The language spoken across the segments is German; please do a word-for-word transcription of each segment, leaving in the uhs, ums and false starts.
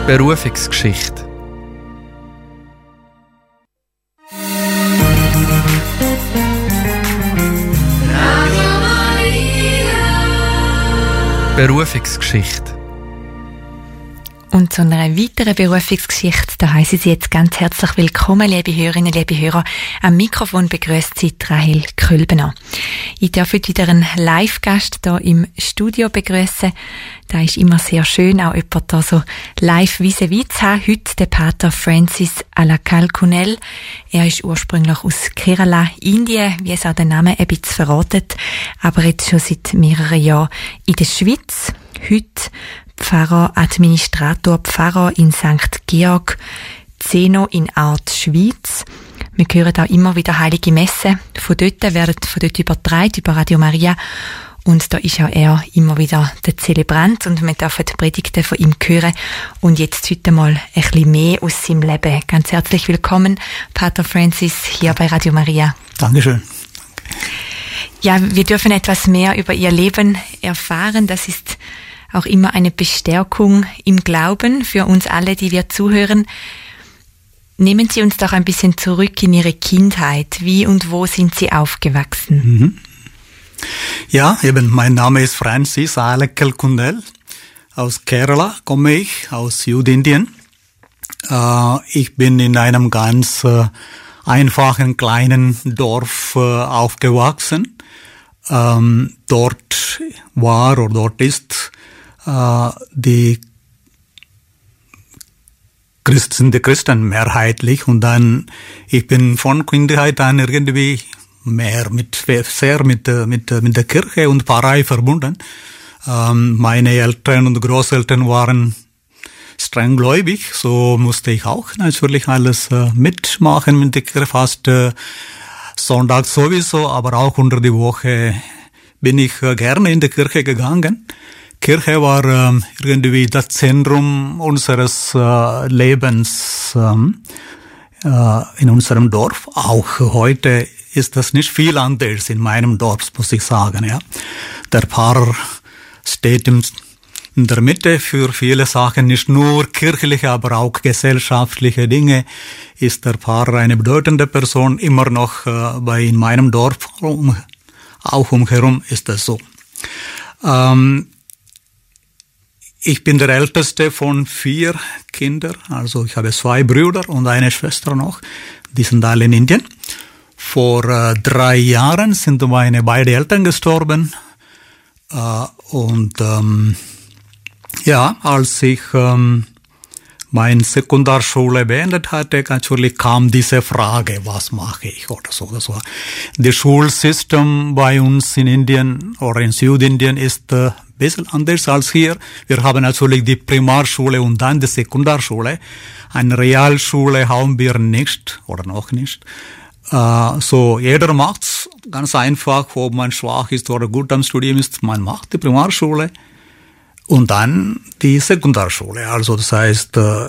Berufungsgeschichte. Berufungsgeschichte. Und zu einer weiteren Berufungsgeschichte, da heissen Sie jetzt ganz herzlich willkommen, liebe Hörerinnen, liebe Hörer. Am Mikrofon begrüßt Sie Rahel Kölbener. Ich darf heute wieder einen Live-Gast hier im Studio begrüßen. Da ist immer sehr schön, auch jemand da so live vis-à-vis zu haben. Heute der Pater Francis Alakalkunel. Er ist ursprünglich aus Kerala, Indien, wie es auch der Name ein bisschen verratet, aber jetzt schon seit mehreren Jahren in der Schweiz. Heute Pfarrer, Administrator, Pfarrer in Sankt Georg, Zeno in Art, Schweiz. Wir hören auch immer wieder heilige Messen. Von dort werden von dort übertragen, über Radio Maria. Und da ist auch er immer wieder der Zelebrant und wir dürfen die Predigten von ihm hören. Und jetzt heute mal ein bisschen mehr aus seinem Leben. Ganz herzlich willkommen, Pater Francis, hier bei Radio Maria. Dankeschön. Ja, wir dürfen etwas mehr über Ihr Leben erfahren. Das ist auch immer eine Bestärkung im Glauben für uns alle, die wir zuhören. Nehmen Sie uns doch ein bisschen zurück in Ihre Kindheit. Wie und wo sind Sie aufgewachsen? Mhm. Ja, eben, mein Name ist Francis Alakalkunel. Aus Kerala komme ich, aus Südindien. Äh, ich bin in einem ganz äh, einfachen kleinen Dorf äh, aufgewachsen. Ähm, dort war oder dort ist äh, die Christen, sind die Christen mehrheitlich, und dann, ich bin von Kindheit an irgendwie mehr mit, sehr mit, mit, mit der Kirche und Pfarrei verbunden. Ähm, meine Eltern und Großeltern waren streng gläubig, so musste ich auch natürlich alles äh, mitmachen mit der Kirche, fast äh, Sonntag sowieso, aber auch unter die Woche bin ich äh, gerne in die Kirche gegangen. Kirche war äh, irgendwie das Zentrum unseres äh, Lebens äh, äh, in unserem Dorf. Auch heute ist das nicht viel anders in meinem Dorf, muss ich sagen. Ja, der Pfarrer steht im, in der Mitte für viele Sachen, nicht nur kirchliche, aber auch gesellschaftliche Dinge. Ist der Pfarrer eine bedeutende Person, immer noch äh, bei in meinem Dorf, um, auch umherum ist das so. Ähm, Ich bin der Älteste von vier Kindern, also ich habe zwei Brüder und eine Schwester noch, die sind alle in Indien. Vor äh, drei Jahren sind meine beiden Eltern gestorben äh, und ähm, ja, als ich ähm, meine Sekundarschule beendet hatte, natürlich kam diese Frage, was mache ich oder so. Das war das Schulsystem bei uns in Indien oder in Südindien ist äh, ein bisschen anders als hier. Wir haben natürlich die Primarschule und dann die Sekundarschule. Eine Realschule haben wir nicht oder noch nicht. Uh, so, jeder macht's ganz einfach, ob man schwach ist oder gut am Studium ist. Man macht die Primarschule und dann die Sekundarschule. Also das heißt, uh,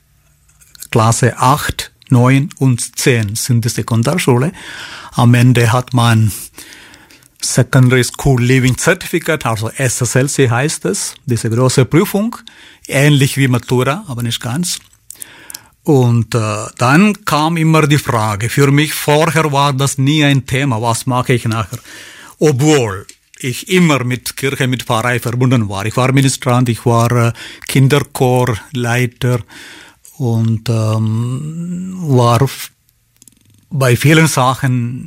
Klasse acht, neun und zehn sind die Sekundarschule. Am Ende hat man Secondary School Living Certificate, also S S L C heißt es, diese große Prüfung, ähnlich wie Matura, aber nicht ganz. Und äh, dann kam immer die Frage, für mich vorher war das nie ein Thema, was mache ich nachher, obwohl ich immer mit Kirche, mit Pfarrei verbunden war. Ich war Ministrant, ich war äh, Kinderchorleiter und ähm, war bei vielen Sachen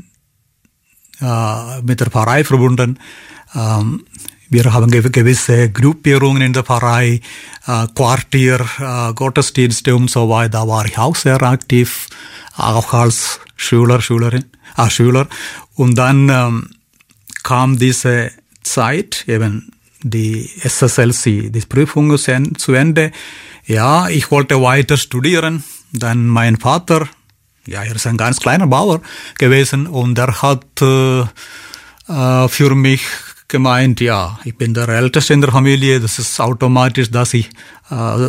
äh, mit der Pfarrei verbunden. Ähm, Wir haben gewisse Gruppierungen in der Pfarrei, äh, Quartier, äh, Gottesdienste und so weiter. Da war ich auch sehr aktiv, auch als Schüler, Schülerin, äh, Schüler. Und dann ähm, kam diese Zeit, eben die S S L C, die Prüfung zu Ende. Ja, ich wollte weiter studieren. Dann mein Vater, ja, er ist ein ganz kleiner Bauer gewesen und er hat äh, äh, für mich gemeint, ja, ich bin der Älteste in der Familie, das ist automatisch, dass ich äh,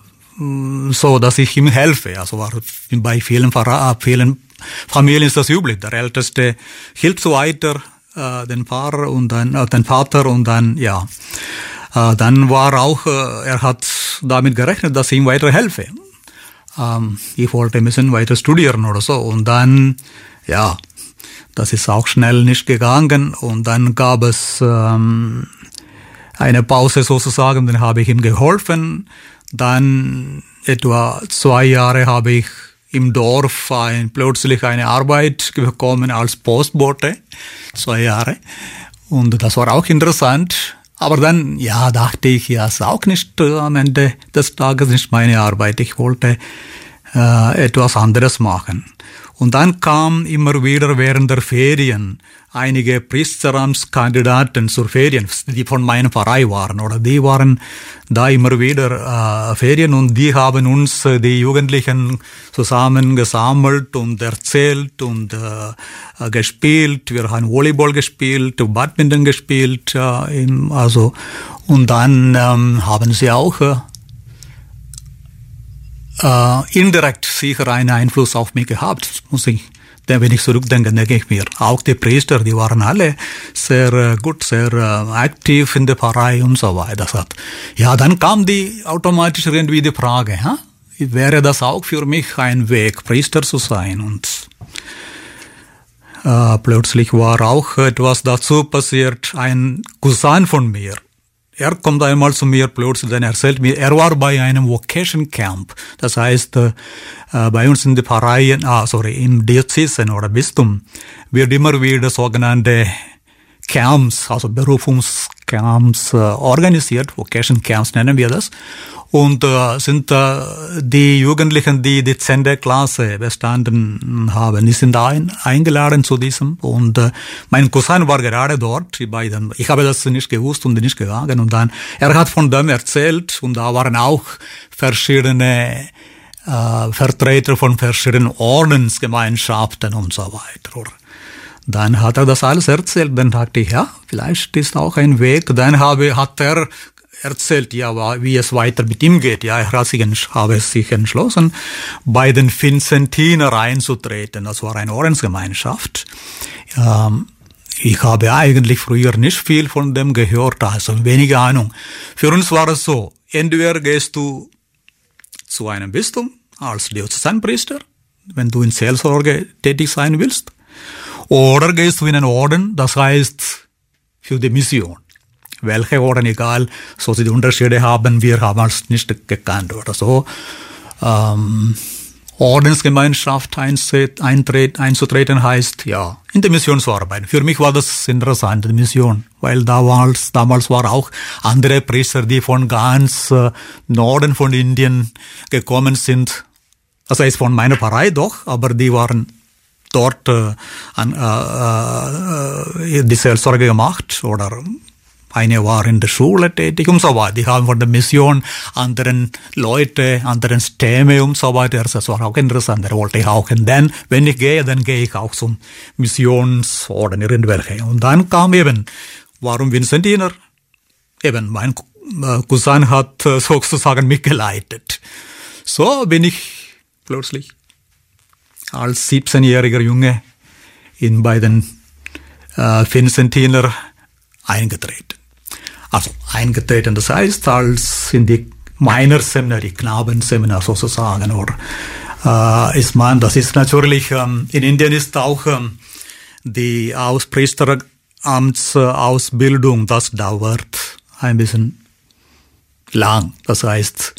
so, dass ich ihm helfe. Also war bei vielen, vielen Familien ist das üblich. Der Älteste hilft so weiter äh, den Pfarrer und dann äh, den Vater und dann ja. Äh, dann war auch, äh, er hat damit gerechnet, dass ich ihm weiterhelfe. Ähm, ich wollte ein bisschen weiter studieren oder so. Und dann, ja, das ist auch schnell nicht gegangen. Und dann gab es ähm, eine Pause sozusagen, dann habe ich ihm geholfen. Dann etwa zwei Jahre habe ich im Dorf ein, plötzlich eine Arbeit bekommen als Postbote, zwei Jahre. Und das war auch interessant. Aber dann, ja, dachte ich, ja, ist auch nicht äh, am Ende des Tages nicht meine Arbeit. Ich wollte äh, etwas anderes machen. Und dann kam immer wieder während der Ferien einige Priesteramtskandidaten zur Ferien, die von meinem Verein waren, oder die waren da immer wieder äh, Ferien und die haben uns, äh, die Jugendlichen, zusammen gesammelt und erzählt und äh, gespielt. Wir haben Volleyball gespielt, Badminton gespielt, äh, im, also, und dann ähm, haben sie auch äh, Uh, indirekt sicher einen Einfluss auf mich gehabt, muss ich, denn wenn ich zurückdenke, denke ich mir, auch die Priester, die waren alle sehr uh, gut, sehr uh, aktiv in der Pfarrei und so weiter. Das hat, ja, dann kam die automatisch irgendwie die Frage, ha? Wäre das auch für mich ein Weg, Priester zu sein? Und uh, plötzlich war auch etwas dazu passiert, ein Cousin von mir. Er kommt einmal zu mir plötzlich, dann erzählt mir, er war bei einem Vocation Camp. Das heißt, äh, bei uns in der Pfarrei, ah, sorry, im Diözesen oder Bistum wird immer wieder sogenannte Camps, also Berufungscamps äh, organisiert. Vocation Camps nennen wir das. Und äh, sind äh, die Jugendlichen, die die zehnte Klasse bestanden haben, die sind ein, eingeladen zu diesem. Und äh, mein Cousin war gerade dort. Die beiden, ich habe das nicht gewusst und nicht gegangen. Und dann, er hat von dem erzählt und da waren auch verschiedene äh, Vertreter von verschiedenen Ordensgemeinschaften und so weiter. Oder? Dann hat er das alles erzählt. Dann dachte ich, ja, vielleicht ist auch ein Weg. Dann habe, hat er erzählt, ja, wie es weiter mit ihm geht. Ja, er hat sich, habe sich entschlossen, bei den Vincentiner einzutreten. Das war eine Ordensgemeinschaft. Ähm, ich habe eigentlich früher nicht viel von dem gehört, also wenige Ahnung. Für uns war es so, entweder gehst du zu einem Bistum als Diözesanpriester, wenn du in Seelsorge tätig sein willst, oder gehst du in einen Orden, das heißt für die Mission. Welche Orden, egal, so sie die Unterschiede haben, wir haben es nicht gekannt oder so. Ähm, Ordensgemeinschaft eintreten, einzutreten heißt, ja, in die Mission zu arbeiten. Für mich war das interessant, die Mission, weil damals, damals war auch andere Priester, die von ganz äh, Norden von Indien gekommen sind. Das heißt von meiner Pfarrei doch, aber die waren dort äh, an, äh, äh, die Seelsorge gemacht oder eine war in der Schule tätig und so weiter. Die haben von der Mission anderen Leute, anderen Stämme und so weiter. Das war auch interessant. Da wollte ich auch. Und dann, wenn ich gehe, dann gehe ich auch zum Missionsorden, irgendwelche. Und dann kam eben, warum Vincentiner? Eben, mein Cousin hat sozusagen mich geleitet. So bin ich plötzlich als siebzehnjähriger Junge in bei den äh, Vincentiner eingetreten. Also eingetreten, das heißt, als in die Meinerseminar, die Knabenseminar sozusagen, oder äh, ist man, das ist natürlich, ähm, in Indien ist auch ähm, die Aus Priesteramtsausbildung, das dauert ein bisschen lang. Das heißt,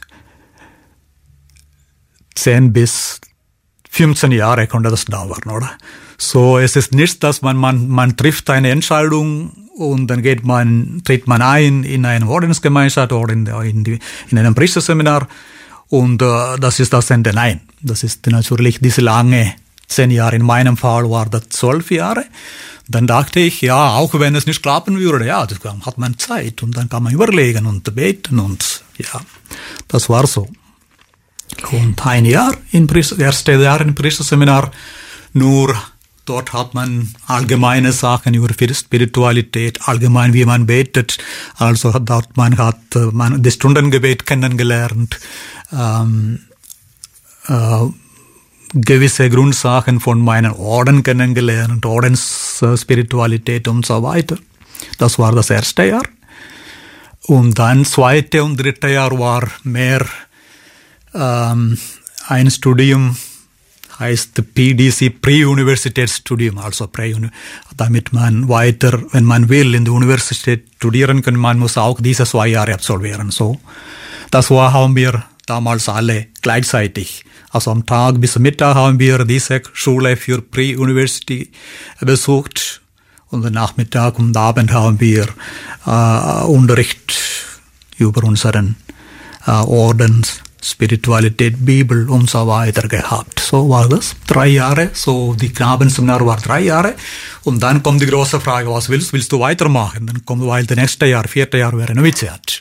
zehn bis fünfzehn Jahre konnte das dauern, oder? So, es ist nicht, dass man, man, man trifft eine Entscheidung und dann geht man, tritt man ein in eine Ordensgemeinschaft oder in, in, die, in einem Priesterseminar und äh, das ist das Ende. Nein, das ist natürlich diese lange zehn Jahre. In meinem Fall war das zwölf Jahre. Dann dachte ich, ja, auch wenn es nicht klappen würde, ja, das hat man Zeit und dann kann man überlegen und beten und ja, das war so. Und ein Jahr im Priester, erste Jahr im Priesterseminar, nur dort hat man allgemeine Sachen über Spiritualität, allgemein wie man betet. Also dort man hat man das Stundengebet kennengelernt, ähm, äh, gewisse Grundsachen von meinen Orden kennengelernt, Ordensspiritualität und so weiter. Das war das erste Jahr. Und dann zweite und dritte Jahr war mehr ähm, ein Studium, heißt P D C, Pre-Universitätsstudium, also Prä damit man weiter, wenn man will, in der Universität studieren kann, man muss auch diese zwei Jahre absolvieren. So, das war, haben wir damals alle gleichzeitig. Also am Tag bis Mittag haben wir diese Schule für Pre-University besucht und am Nachmittag und Abend haben wir äh, Unterricht über unseren äh, Orden, Spiritualität, Bibel und so weiter gehabt. So war das. Drei Jahre, so die Knabenseminar war drei Jahre. Und dann kommt die große Frage, was willst, willst du weitermachen? Dann kommt, weil das nächste Jahr, vierte Jahr wäre Noviziat.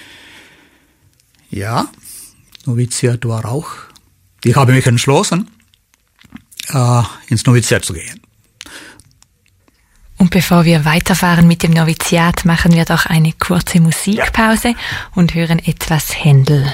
Ja, Noviziat war auch. Ich habe mich entschlossen, äh, ins Noviziat zu gehen. Und bevor wir weiterfahren mit dem Noviziat, machen wir doch eine kurze Musikpause ja. und hören etwas Händel.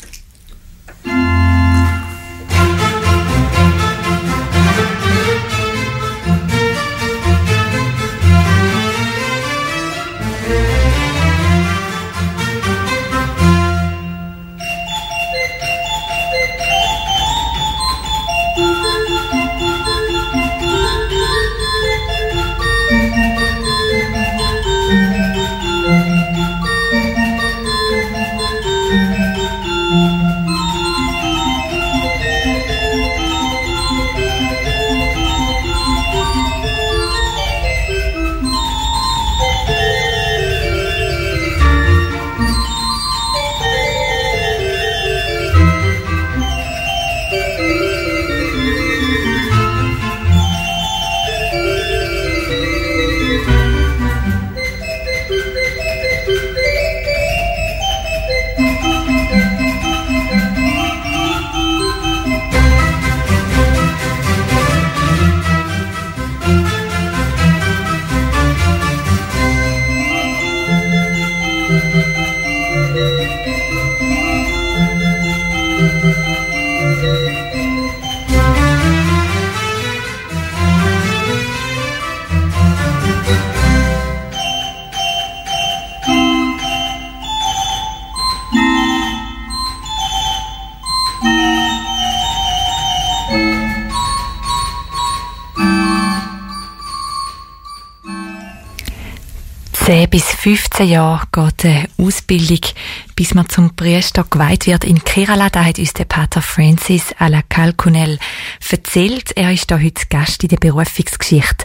zehn bis fünfzehn Jahre geht die Ausbildung, bis man zum Priester geweiht wird in Kerala. Da hat uns der Pater Francis Alakalkunel erzählt. Er ist da heute Gast in der Berufungsgeschichte.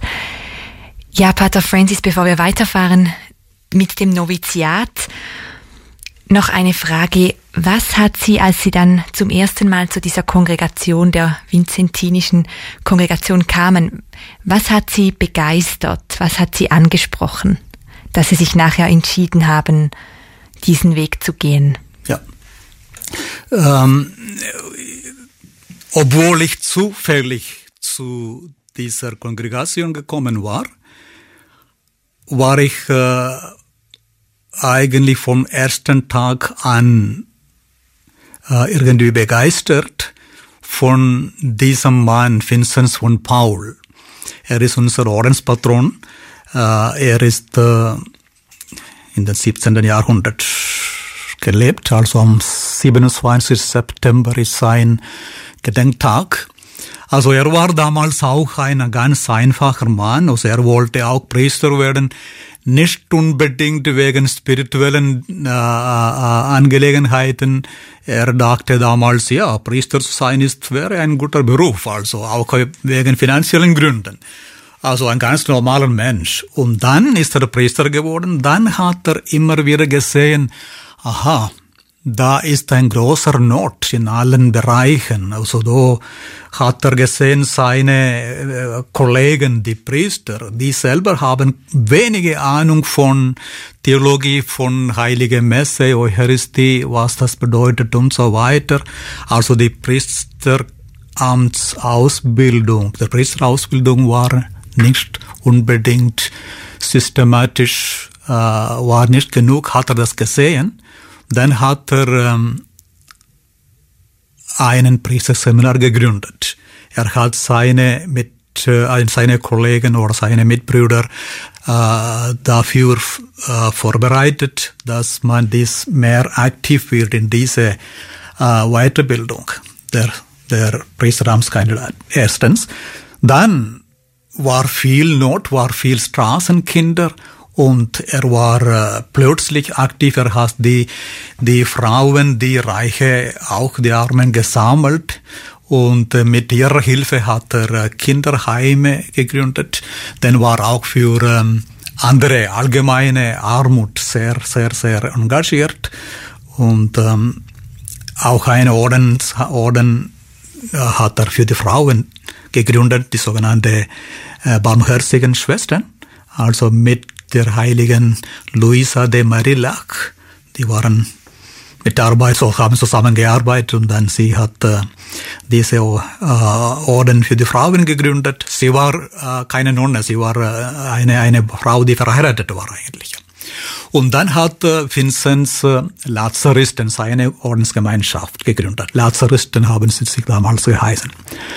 Ja, Pater Francis, bevor wir weiterfahren mit dem Noviziat, noch eine Frage. Was hat Sie, als Sie dann zum ersten Mal zu dieser Kongregation, der vinzentinischen Kongregation kamen, was hat Sie begeistert? Was hat Sie angesprochen, dass Sie sich nachher entschieden haben, diesen Weg zu gehen? Ja. Ähm, obwohl ich zufällig zu dieser Kongregation gekommen war, war ich äh, eigentlich vom ersten Tag an äh, irgendwie begeistert von diesem Mann, Vinzenz von Paul. Er ist unser Ordenspatron. Äh, er ist äh, in den siebzehnten Jahrhundert gelebt, also am siebenundzwanzigsten September ist sein Gedenktag. Also er war damals auch ein ganz einfacher Mann, also er wollte auch Priester werden, nicht unbedingt wegen spirituellen äh, Angelegenheiten. Er dachte damals, ja, Priester zu sein ist, wäre ein guter Beruf, also auch wegen finanziellen Gründen. Also ein ganz normaler Mensch. Und dann ist er Priester geworden, dann hat er immer wieder gesehen, aha, da ist ein großer Not in allen Bereichen. Also da hat er gesehen, seine äh, Kollegen, die Priester, die selber haben wenige Ahnung von Theologie, von Heilige Messe, Eucharistie, was das bedeutet und so weiter. Also die Priesteramtsausbildung, die Priesterausbildung war nicht unbedingt systematisch, äh, war nicht genug, hat er das gesehen. Dann hat er ähm, einen Priesterseminar gegründet. Er hat seine, mit hat äh, seine Kollegen oder seine Mitbrüder äh, dafür äh, vorbereitet, dass man dies mehr aktiv wird in diese äh, Weiterbildung der, der Priesteramtskandidat. Erstens. Dann war viel Not, war viel Straßenkinder und er war äh, plötzlich aktiv. Er hat die, die Frauen, die Reiche, auch die Armen gesammelt und äh, mit ihrer Hilfe hat er äh, Kinderheime gegründet. Dann war auch für ähm, andere allgemeine Armut sehr, sehr, sehr engagiert und ähm, auch eine Orden, Orden äh, hat er für die Frauen gegründet, die sogenannte äh, barmherzigen Schwestern, also mit der heiligen Luisa de Marillac. Die waren mit der Arbeit, so haben zusammengearbeitet und dann sie hat äh, diese äh, Orden für die Frauen gegründet. Sie war äh, keine Nonne, sie war äh, eine, eine Frau, die verheiratet war eigentlich. Und dann hat äh, Vinzenz äh, Lazaristen seine Ordensgemeinschaft gegründet. Lazaristen haben sie sich damals geheißen.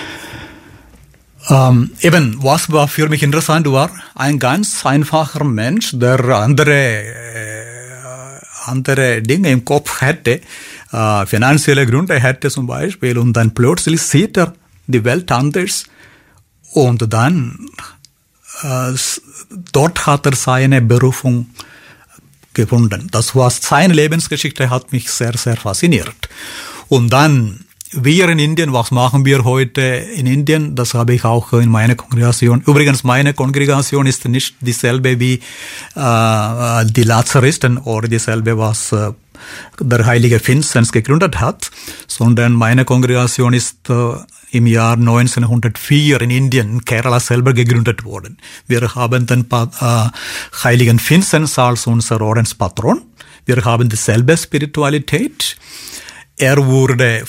Ähm, eben, was war für mich interessant war, ein ganz einfacher Mensch, der andere, äh, andere Dinge im Kopf hätte, äh, finanzielle Gründe hätte zum Beispiel, und dann plötzlich sieht er die Welt anders und dann, äh, dort hat er seine Berufung gefunden. Das war seine Lebensgeschichte, hat mich sehr, sehr fasziniert. Und dann, wir in Indien, was machen wir heute in Indien? Das habe ich auch in meiner Kongregation. Übrigens, meine Kongregation ist nicht dieselbe wie äh, die Lazaristen oder dieselbe, was äh, der heilige Vinzenz gegründet hat, sondern meine Kongregation ist äh, im Jahr neunzehnhundertvier in Indien, in Kerala selber gegründet worden. Wir haben den äh, heiligen Vinzenz als unser Ordenspatron. Wir haben dieselbe Spiritualität. Er wurde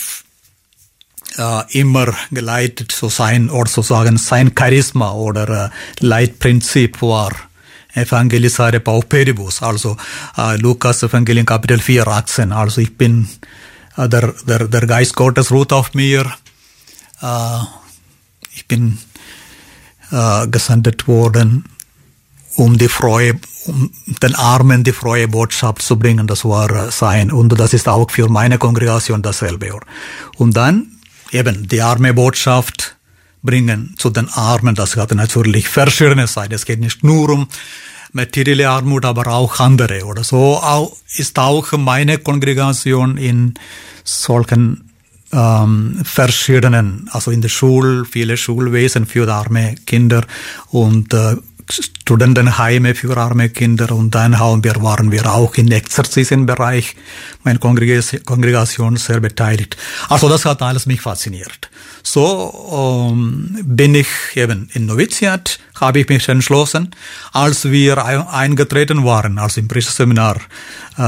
Uh, immer geleitet, so sein, oder sozusagen sein Charisma oder uh, Leitprinzip war Evangelisare Pauperibus, also uh, Lukas Evangelium Kapitel vier, achtzehn. Also ich bin, uh, der, der, der Geist Gottes ruht auf mir, uh, ich bin uh, gesendet worden, um die Freue, um den Armen die frohe Botschaft zu bringen, das war uh, sein. Und das ist auch für meine Kongregation dasselbe. Und dann eben die arme Botschaft bringen zu den Armen, das hat natürlich verschiedene Seiten. Es geht nicht nur um materielle Armut, aber auch andere. Oder so auch, ist auch meine Kongregation in solchen ähm, verschiedenen, also in der Schule, viele Schulwesen für arme Kinder und äh, Studentenheime für arme Kinder, und dann haben wir, waren wir auch im Exerzitienbereich, meine Kongregation sehr beteiligt. Also das hat alles mich fasziniert. So ähm, bin ich eben in Noviziat, habe ich mich entschlossen, als wir eingetreten waren, also im Priesterseminar, äh,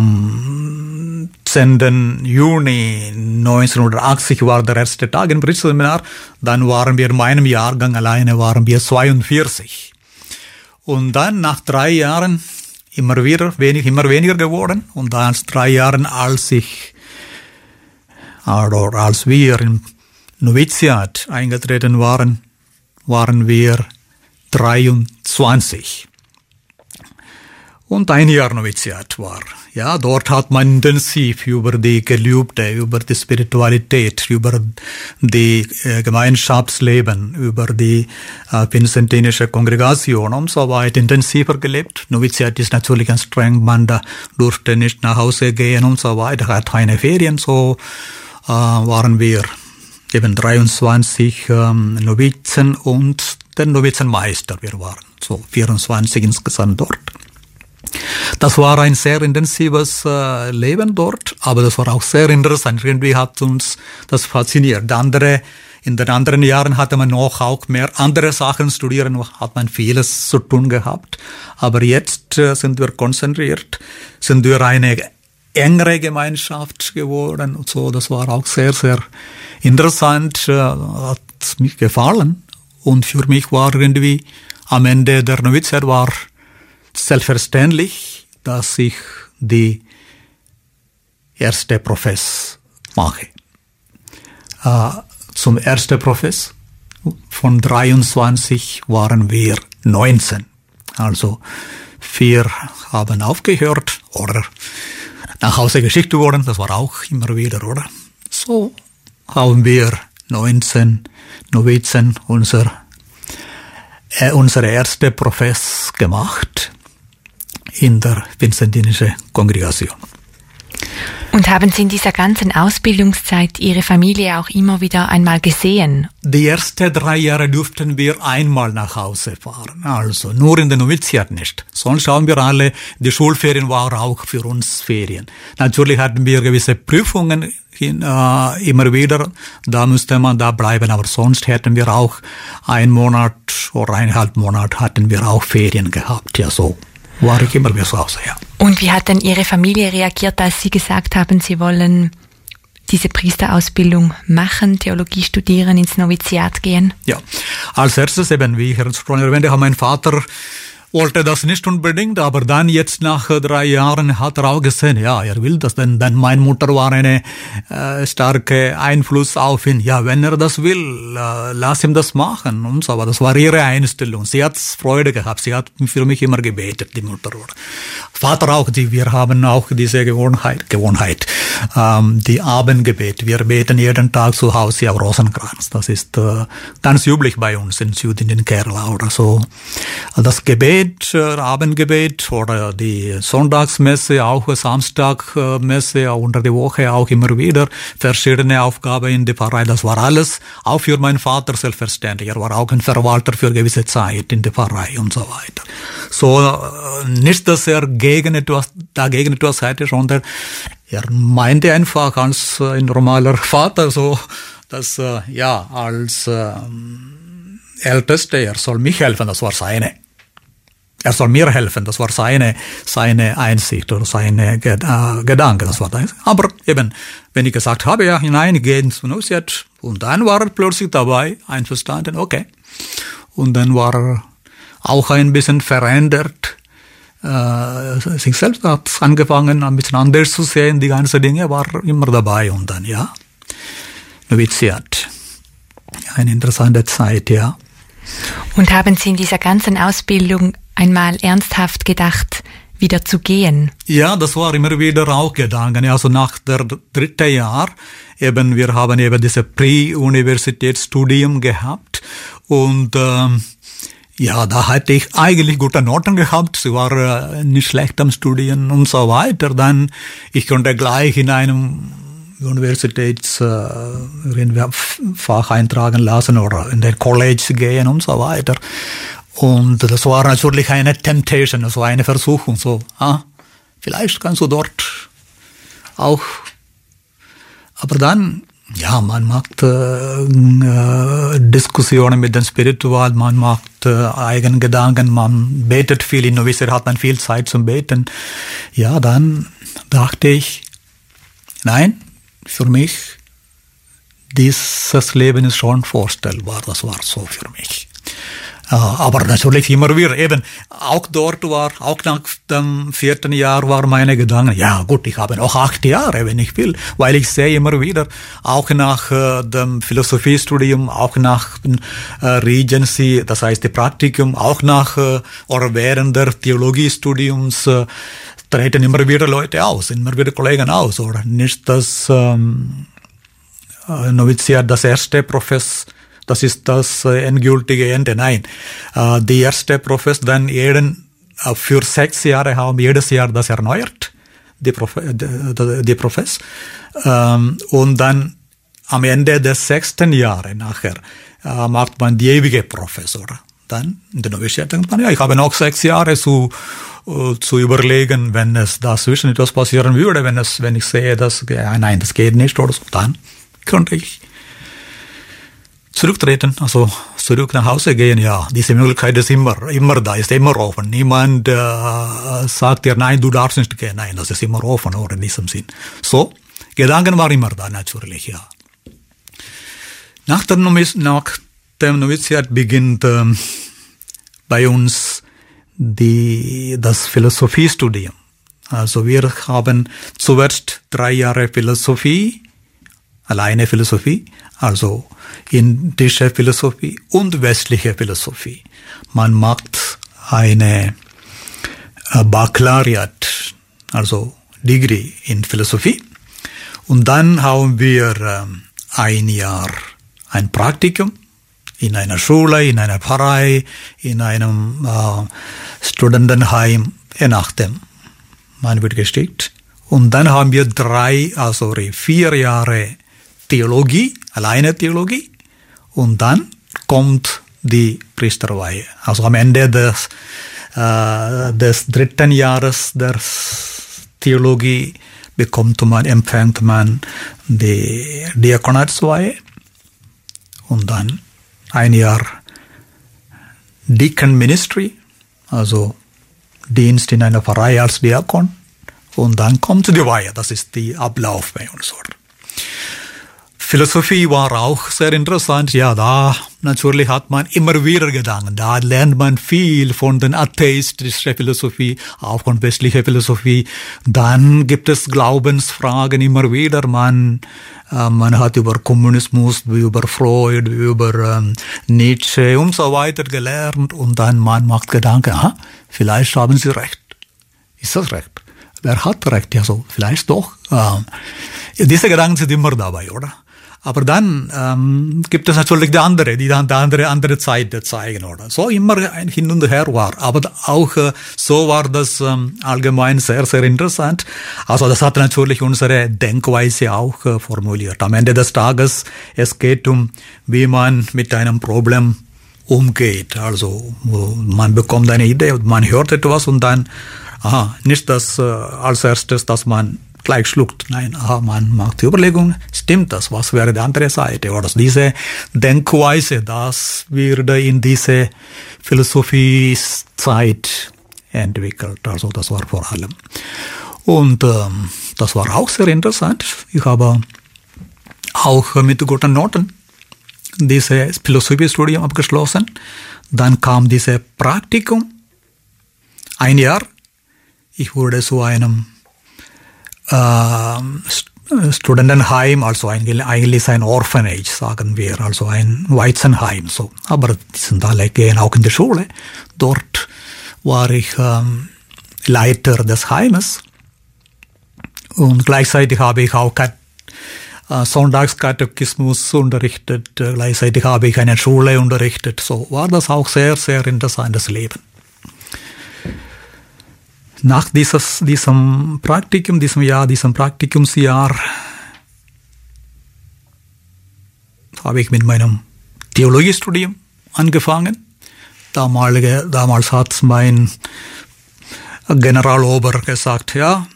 am zehnten Juni neunzehnhundertachtzig war der erste Tag im Priesterseminar, dann waren wir in meinem Jahrgang alleine, waren wir zweiundvierzig. Und dann nach drei Jahren immer wieder wenig, immer weniger geworden. Und dann nach drei Jahren, als ich, oder als wir im Noviziat eingetreten waren, waren wir dreiundzwanzig. Und ein Jahr Noviziat war. Ja, dort hat man intensiv über die Gelübde, über die Spiritualität, über die äh, Gemeinschaftsleben, über die äh, vinzentinische Kongregation und so weiter intensiver gelebt. Noviziat ist natürlich ganz streng, man da durfte nicht nach Hause gehen und so weiter, hat keine Ferien, so äh, waren wir eben dreiundzwanzig ähm, Novizen und der Novizenmeister, wir waren so vierundzwanzig insgesamt dort. Das war ein sehr intensives äh, Leben dort, aber das war auch sehr interessant. Irgendwie hat uns das fasziniert. Andere, in den anderen Jahren hatte man noch auch mehr andere Sachen studieren, hat man vieles zu tun gehabt. Aber jetzt äh, sind wir konzentriert, sind wir eine engere Gemeinschaft geworden und so. Das war auch sehr, sehr interessant, äh, hat mich gefallen. Und für mich war irgendwie am Ende der Noviziat war selbstverständlich, dass ich die erste Profess mache. Äh, zum ersten Profess von dreiundzwanzig waren wir neunzehn. Also vier haben aufgehört oder nach Hause geschickt worden, das war auch immer wieder, oder? So haben wir neunzehn Novizen unser, äh, unsere erste Profess gemacht in der vinzentinischen Kongregation. Und haben Sie in dieser ganzen Ausbildungszeit Ihre Familie auch immer wieder einmal gesehen? Die ersten drei Jahre durften wir einmal nach Hause fahren, also nur in der Noviziat nicht. Sonst haben wir alle, die Schulferien waren auch für uns Ferien. Natürlich hatten wir gewisse Prüfungen hin, äh, immer wieder, da musste man da bleiben, aber sonst hätten wir auch einen Monat oder eineinhalb Monat hatten wir auch Ferien gehabt, ja so. War ich immer wieder zu Hause, ja. Und wie hat denn Ihre Familie reagiert, als Sie gesagt haben, Sie wollen diese Priesterausbildung machen, Theologie studieren, ins Noviziat gehen? Ja, als erstes eben, wie ich schon erwähnte, mein Vater wollte das nicht unbedingt, aber dann jetzt nach drei Jahren hat er auch gesehen, ja, er will das, denn, denn meine Mutter war eine äh, starke Einfluss auf ihn. Ja, wenn er das will, äh, lass ihm das machen und so. Aber das war ihre Einstellung. Sie hat Freude gehabt. Sie hat für mich immer gebetet, die Mutter. Vater auch. Die, wir haben auch diese Gewohnheit, Gewohnheit, ähm, die Abendgebet. Wir beten jeden Tag zu Hause auf Rosenkranz. Das ist äh, ganz üblich bei uns in Süden, in Kerala oder so. Das Gebet, Abendgebet oder die Sonntagsmesse, auch Samstagmesse, unter der Woche auch immer wieder verschiedene Aufgaben in der Pfarrei. Das war alles auch für meinen Vater selbstverständlich. Er war auch ein Verwalter für gewisse Zeit in der Pfarrei und so weiter. So, nicht, dass er gegen etwas, dagegen etwas hätte, sondern er meinte einfach als ein normaler Vater so, dass, ja, als Ältester, er soll mich helfen, das war seine. Er soll mir helfen, das war seine, seine Einsicht oder seine äh, Gedanke, das war das. Aber eben, wenn ich gesagt habe, ja, hinein, gehen zu Noviziat, und dann war er plötzlich dabei, einverstanden, okay. Und dann war er auch ein bisschen verändert, äh, sich selbst hat angefangen, ein bisschen anders zu sehen, die ganzen Dinge, war immer dabei und dann, ja, Noviziat. Eine interessante Zeit, ja. Und haben Sie in dieser ganzen Ausbildung einmal ernsthaft gedacht, wieder zu gehen? Ja, das war immer wieder auch Gedanken. Also nach der dritten Jahr, eben, wir haben eben dieses Pre-Universitätsstudium gehabt und ähm, ja, da hatte ich eigentlich gute Noten gehabt. Sie war äh, nicht schlecht am Studieren und so weiter. Dann, ich konnte gleich in einem Universitätsfach äh, eintragen lassen oder in den College gehen und so weiter. Und das war natürlich eine Temptation, also eine Versuchung, so, ah, vielleicht kannst du dort auch, aber dann, ja, man macht äh, äh, Diskussionen mit den Spiritualen, man macht äh, eigene Gedanken, man betet viel, in Noviziat hat man viel Zeit zum Beten. Ja, dann dachte ich, nein, für mich, dieses Leben ist schon vorstellbar, das war so für mich. Aber natürlich immer wieder eben, auch dort war, auch nach dem vierten Jahr war meine Gedanken, ja gut, ich habe noch acht Jahre, wenn ich will, weil ich sehe immer wieder, auch nach äh, dem Philosophiestudium, auch nach äh, Regency, das heißt die Praktikum, auch nach, äh, oder während der Theologiestudiums, äh, treten immer wieder Leute aus, immer wieder Kollegen aus, oder nicht das ähm, Noviziat, das erste Profess, das ist das äh, endgültige Ende. Nein, äh, die erste Profess, dann jeden, äh, für sechs Jahre haben jedes Jahr das erneuert, die, Profe, die, die Profess. Ähm, und dann am Ende des sechsten Jahres nachher äh, macht man die ewige Professor. Dann in der Noviziat denkt man, ja, ich habe noch sechs Jahre zu, uh, zu überlegen, wenn es dazwischen etwas passieren würde, wenn es, wenn ich sehe, dass, ja, nein, das geht nicht oder so, dann könnte ich zurücktreten, also zurück nach Hause gehen, ja. Diese Möglichkeit ist immer, immer da, ist immer offen. Niemand äh, sagt dir, nein, du darfst nicht gehen. Nein, das ist immer offen, oder in diesem Sinn. So, Gedanken waren immer da, natürlich, ja. Nach dem, nach dem Noviziat beginnt ähm, bei uns die, das Philosophiestudium. Also wir haben zuerst drei Jahre Philosophie, alleine Philosophie, also indische Philosophie und westliche Philosophie. Man macht eine Baccalaureat, also Degree in Philosophie. Und dann haben wir ähm, ein Jahr ein Praktikum in einer Schule, in einer Pfarrei, in einem äh, Studentenheim, je nachdem. Man wird gesteckt. Und dann haben wir drei, also vier Jahre Theologie, alleine Theologie. Und dann kommt die Priesterweihe. Also am Ende des, äh, des dritten Jahres der Theologie bekommt man, empfängt man die Diakonatsweihe und dann ein Jahr Deacon Ministry, also Dienst in einer Pfarrei als Diakon, und dann kommt die Weihe. Das ist der Ablauf bei uns. Philosophie war auch sehr interessant. Ja, da natürlich hat man immer wieder Gedanken. Da lernt man viel von den atheistischen Philosophie, auch von westlicher Philosophie. Dann gibt es Glaubensfragen immer wieder. Man, äh, man hat über Kommunismus, über Freud, über ähm, Nietzsche und so weiter gelernt. Und dann man macht Gedanken, aha, vielleicht haben sie recht. Ist das recht? Wer hat recht? Ja, so, vielleicht doch. Ähm, diese Gedanken sind immer dabei, oder? Aber dann ähm, gibt es natürlich die andere, die dann die andere, andere Seite zeigen, oder? So immer ein Hin und Her war. Aber auch äh, so war das ähm, allgemein sehr, sehr interessant. Also das hat natürlich unsere Denkweise auch äh, formuliert. Am Ende des Tages, es geht um, wie man mit einem Problem umgeht. Also man bekommt eine Idee und man hört etwas und dann, aha, nicht das äh, als erstes, dass man gleich schluckt. Nein, aha, man macht die Überlegung, stimmt das, was wäre die andere Seite? Oder diese Denkweise, das wurde in diese Philosophiezeit entwickelt. Also das war vor allem. Und ähm, das war auch sehr interessant. Ich habe auch mit guten Noten dieses Philosophiestudium abgeschlossen. Dann kam dieses Praktikum. Ein Jahr. Ich wurde zu einem äh, Studentenheim, also eigentlich ein Orphanage, sagen wir, also ein Waisenheim. So. Aber die sind alle gehen auch in die Schule. Dort war ich ähm, Leiter des Heimes. Und gleichzeitig habe ich auch äh, Sonntagskatechismus unterrichtet. Gleichzeitig habe ich eine Schule unterrichtet. So war das auch sehr, sehr interessantes Leben. Nach dieses, diesem Praktikum, diesem Jahr, diesem Praktikumsjahr, habe ich mit meinem Theologiestudium angefangen. Damalige, damals hat mein Generalober gesagt, ja,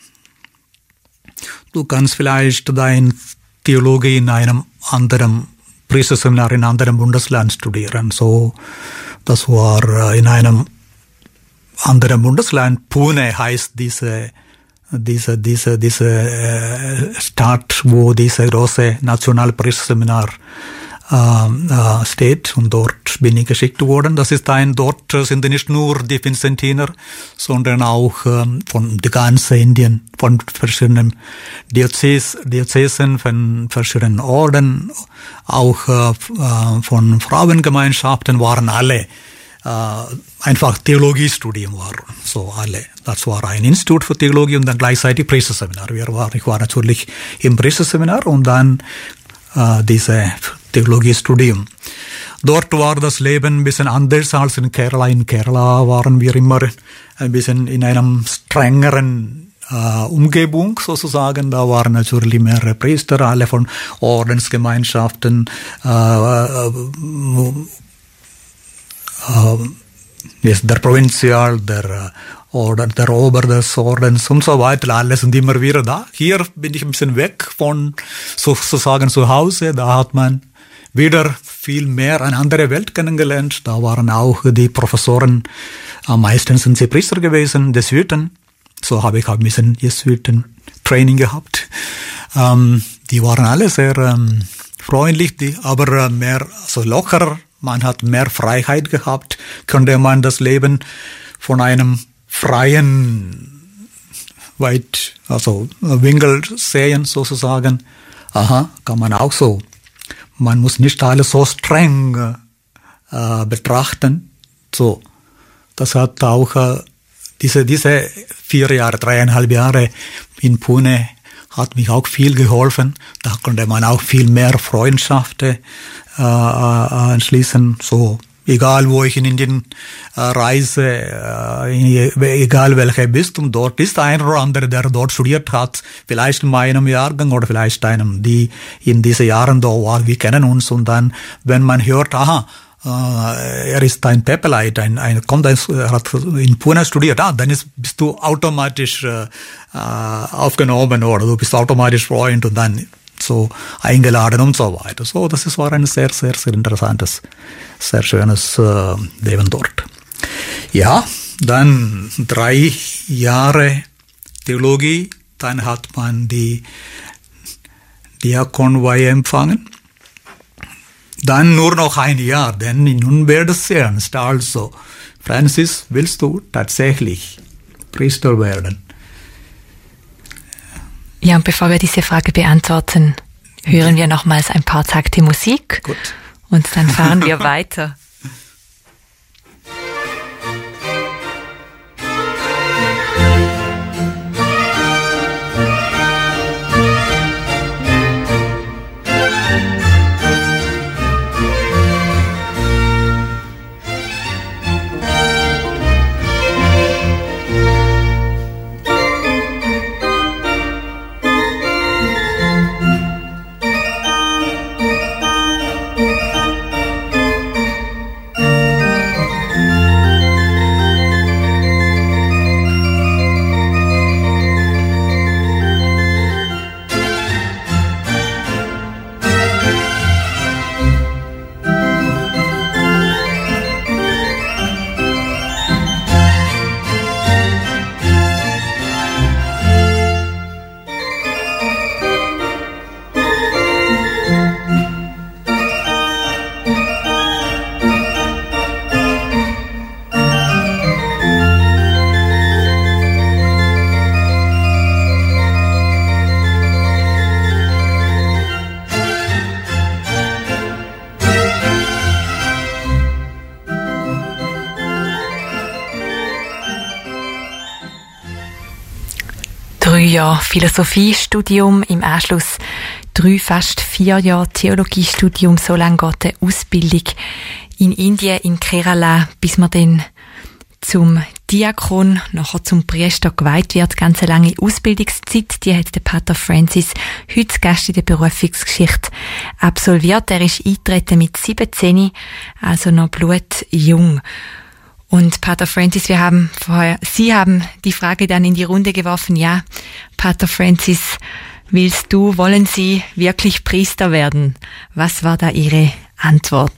du kannst vielleicht dein Theologie in einem anderen Priesterseminar in einem anderen Bundesland studieren. So, das war in einem anderen Bundesland. Pune heißt diese, diese, diese, diese äh, Stadt, wo diese große Nationalpriesterseminar äh, äh, steht. Und dort bin ich geschickt worden. Das ist ein, dort sind nicht nur die Vincentiner, sondern auch äh, von der ganzen Indien, von verschiedenen Diözes, Diözesen, von verschiedenen Orden, auch äh, von Frauengemeinschaften waren alle Uh, einfach Theologiestudium war, so alle. Das war ein Institut für Theologie und dann gleichzeitig Priesterseminar. Wir war, ich war natürlich im Priesterseminar und dann uh, diese Theologiestudium. Dort war das Leben ein bisschen anders als in Kerala. In Kerala waren wir immer ein bisschen in einem strengeren uh, Umgebung sozusagen. Da waren natürlich mehrere Priester, alle von Ordensgemeinschaften, uh, uh, Uh, yes, der Provinzial, der, uh, oder der Ober des Ordens und so weiter, alle sind immer wieder da. Hier bin ich ein bisschen weg von sozusagen zu Hause, da hat man wieder viel mehr eine andere Welt kennengelernt. Da waren auch die Professoren, uh, meistens sind sie Priester gewesen, Jesuiten. So habe ich auch ein bisschen Jesuiten-Training gehabt. Um, die waren alle sehr um, freundlich, die, aber uh, mehr so lockerer. Man hat mehr Freiheit gehabt, könnte man das Leben von einem freien, weit, also Winkel sehen sozusagen. aha, kann man auch so. Man muss nicht alles so streng äh, betrachten. So, das hat auch äh, diese diese vier Jahre, dreieinhalb Jahre in Pune hat mich auch viel geholfen. Da konnte man auch viel mehr Freundschaften äh, anschließen. So, egal wo ich in Indien äh, reise, äh, egal welcher Bistum, dort ist ein oder andere, der dort studiert hat, vielleicht in meinem Jahrgang oder vielleicht einem, die in diesen Jahren da waren. Wir kennen uns und dann, wenn man hört, aha, Uh, er ist ein Pepelite, ein, ein, kommt ein, er hat in Pune studiert, ah, dann ist, bist du automatisch uh, uh, aufgenommen oder du bist automatisch Freund und dann so eingeladen und so weiter. So, das ist, war ein sehr, sehr, sehr interessantes, sehr schönes uh, Leben dort. Ja, dann drei Jahre Theologie, dann hat man die Diakonweihe empfangen. Dann nur noch ein Jahr, denn nun wird es ernst. Also, Francis, willst du tatsächlich Priester werden? Ja, und bevor wir diese Frage beantworten, hören wir nochmals ein paar Takte Musik. Gut. Und dann fahren wir weiter. Drei Jahre Philosophiestudium, im Anschluss drei, fast vier Jahre Theologiestudium. So lange geht die Ausbildung in Indien, in Kerala, bis man dann zum Diakon, nachher zum Priester geweiht wird. Ganz eine lange Ausbildungszeit, die hat der Pater Francis heute Gast in der Berufungsgeschichte absolviert. Er ist eingetreten mit siebzehn, also noch blutjung. Und Pater Francis, wir haben vorher, Sie haben die Frage dann in die Runde geworfen, ja, Pater Francis, willst du, wollen Sie wirklich Priester werden? Was war da Ihre Antwort?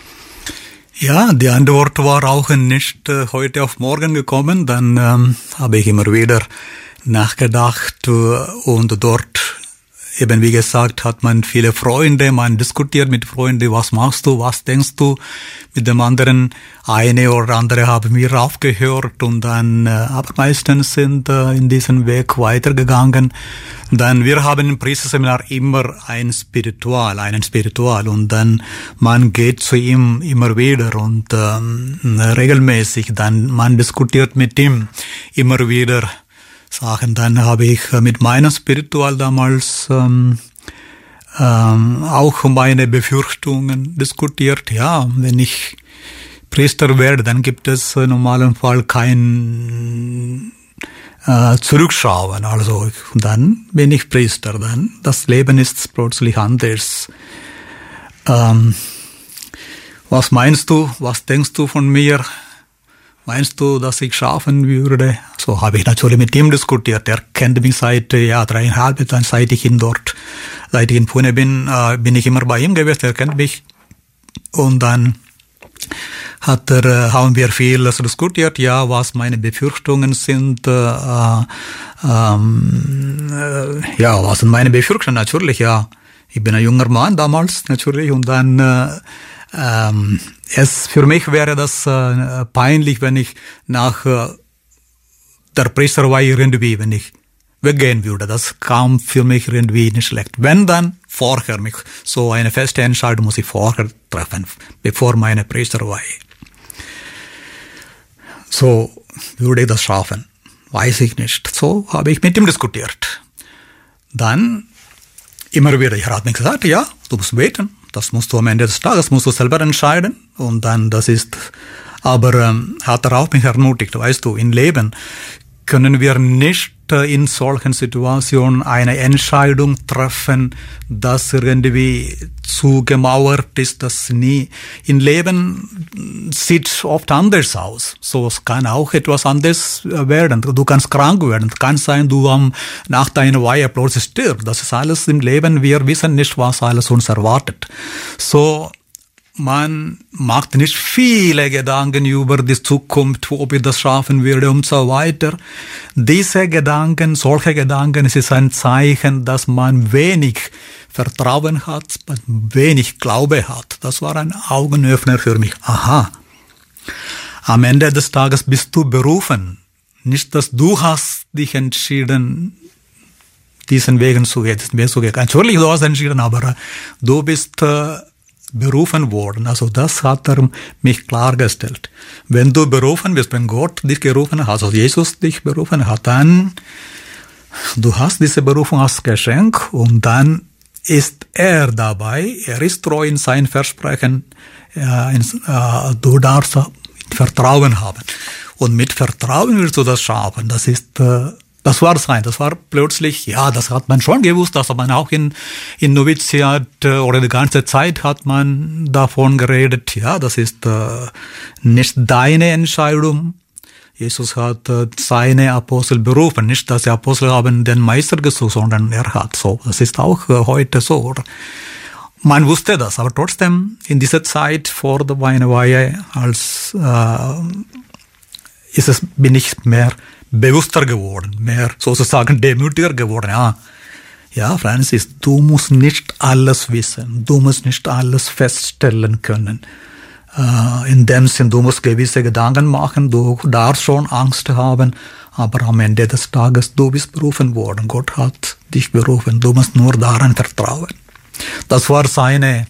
Ja, die Antwort war auch nicht äh, heute auf morgen gekommen. Dann ähm, habe ich immer wieder nachgedacht äh, und dort eben, wie gesagt, hat man viele Freunde, man diskutiert mit Freunden, was machst du, was denkst du, mit dem anderen, eine oder andere haben wir aufgehört und dann, äh, aber meistens sind äh, in diesen Weg weitergegangen. Dann, wir haben im Priesterseminar immer ein Spiritual, einen Spiritual und dann, man geht zu ihm immer wieder und ähm, regelmäßig, dann, man diskutiert mit ihm immer wieder Sachen. Dann habe ich mit meinem Spiritual damals ähm, ähm, auch meine Befürchtungen diskutiert. Ja, wenn ich Priester werde, dann gibt es im normalen Fall kein äh, Zurückschauen. Also dann bin ich Priester. Dann das Leben ist plötzlich anders. Ähm, was meinst du? Was denkst du von mir? Meinst du, dass ich schaffen würde? So habe ich natürlich mit ihm diskutiert. Er kennt mich seit ja dreieinhalb, dann seit ich in dort, seit ich in Pune bin, äh, bin ich immer bei ihm gewesen. Er kennt mich. Und dann hat er, äh, haben wir viel diskutiert. Ja, was meine Befürchtungen sind. Äh, ähm, äh, ja, was sind meine Befürchtungen? Natürlich, ja. Ich bin ein junger Mann damals natürlich und dann. Äh, Ähm, es für mich wäre das äh, peinlich, wenn ich nach äh, der Priesterweihe irgendwie, wenn ich weggehen würde. Das kam für mich irgendwie nicht schlecht. Wenn dann vorher, mich, so eine feste Entscheidung muss ich vorher treffen, bevor meine Priesterweihe. So würde ich das schaffen. Weiß ich nicht. So habe ich mit ihm diskutiert. Dann immer wieder, er hat mir gesagt, ja, du musst beten. Das musst du am Ende des Tages, musst du selber entscheiden. Und dann, das ist, aber ähm, hat er auch mich ermutigt, weißt du, im Leben können wir nicht äh, in solchen Situationen eine Entscheidung treffen, das irgendwie zugemauert ist, das nie. Im Leben sieht oft anders aus. So, es kann auch etwas anderes werden. Du kannst krank werden. Es kann sein, du am, nach deiner Weihe plötzlich stirbst. Das ist alles im Leben. Wir wissen nicht, was alles uns erwartet. So, man macht nicht viele Gedanken über die Zukunft, ob ich das schaffen würde und so weiter. Diese Gedanken, solche Gedanken, es ist ein Zeichen, dass man wenig Vertrauen hat, wenig Glaube hat. Das war ein Augenöffner für mich. Aha. Am Ende des Tages bist du berufen. Nicht, dass du hast dich entschieden, diesen Weg zu gehen. Natürlich, du hast entschieden, aber du bist äh, berufen worden. Also das hat er mich klargestellt. Wenn du berufen bist, wenn Gott dich gerufen hat, also Jesus dich berufen hat, dann du hast diese Berufung als Geschenk und dann ist er dabei, er ist treu in sein Versprechen, äh, in, äh, du darfst Vertrauen haben. Und mit Vertrauen wirst du das schaffen. Das ist äh, Das war sein, das war plötzlich, ja, das hat man schon gewusst, dass man auch in, in Noviziat oder die ganze Zeit hat man davon geredet, ja, das ist äh, nicht deine Entscheidung. Jesus hat äh, seine Apostel berufen, nicht, dass die Apostel haben den Meister gesucht, sondern er hat so. Das ist auch äh, heute so, oder? Man wusste das, aber trotzdem in dieser Zeit vor der Weihe als äh, ist es, bin ich mehr bewusster geworden, mehr sozusagen demütiger geworden. Ja, ja, Francis, du musst nicht alles wissen, du musst nicht alles feststellen können. Äh, in dem Sinn, du musst gewisse Gedanken machen, du darfst schon Angst haben, aber am Ende des Tages, du bist berufen worden. Gott hat dich berufen, du musst nur daran vertrauen. Das war seine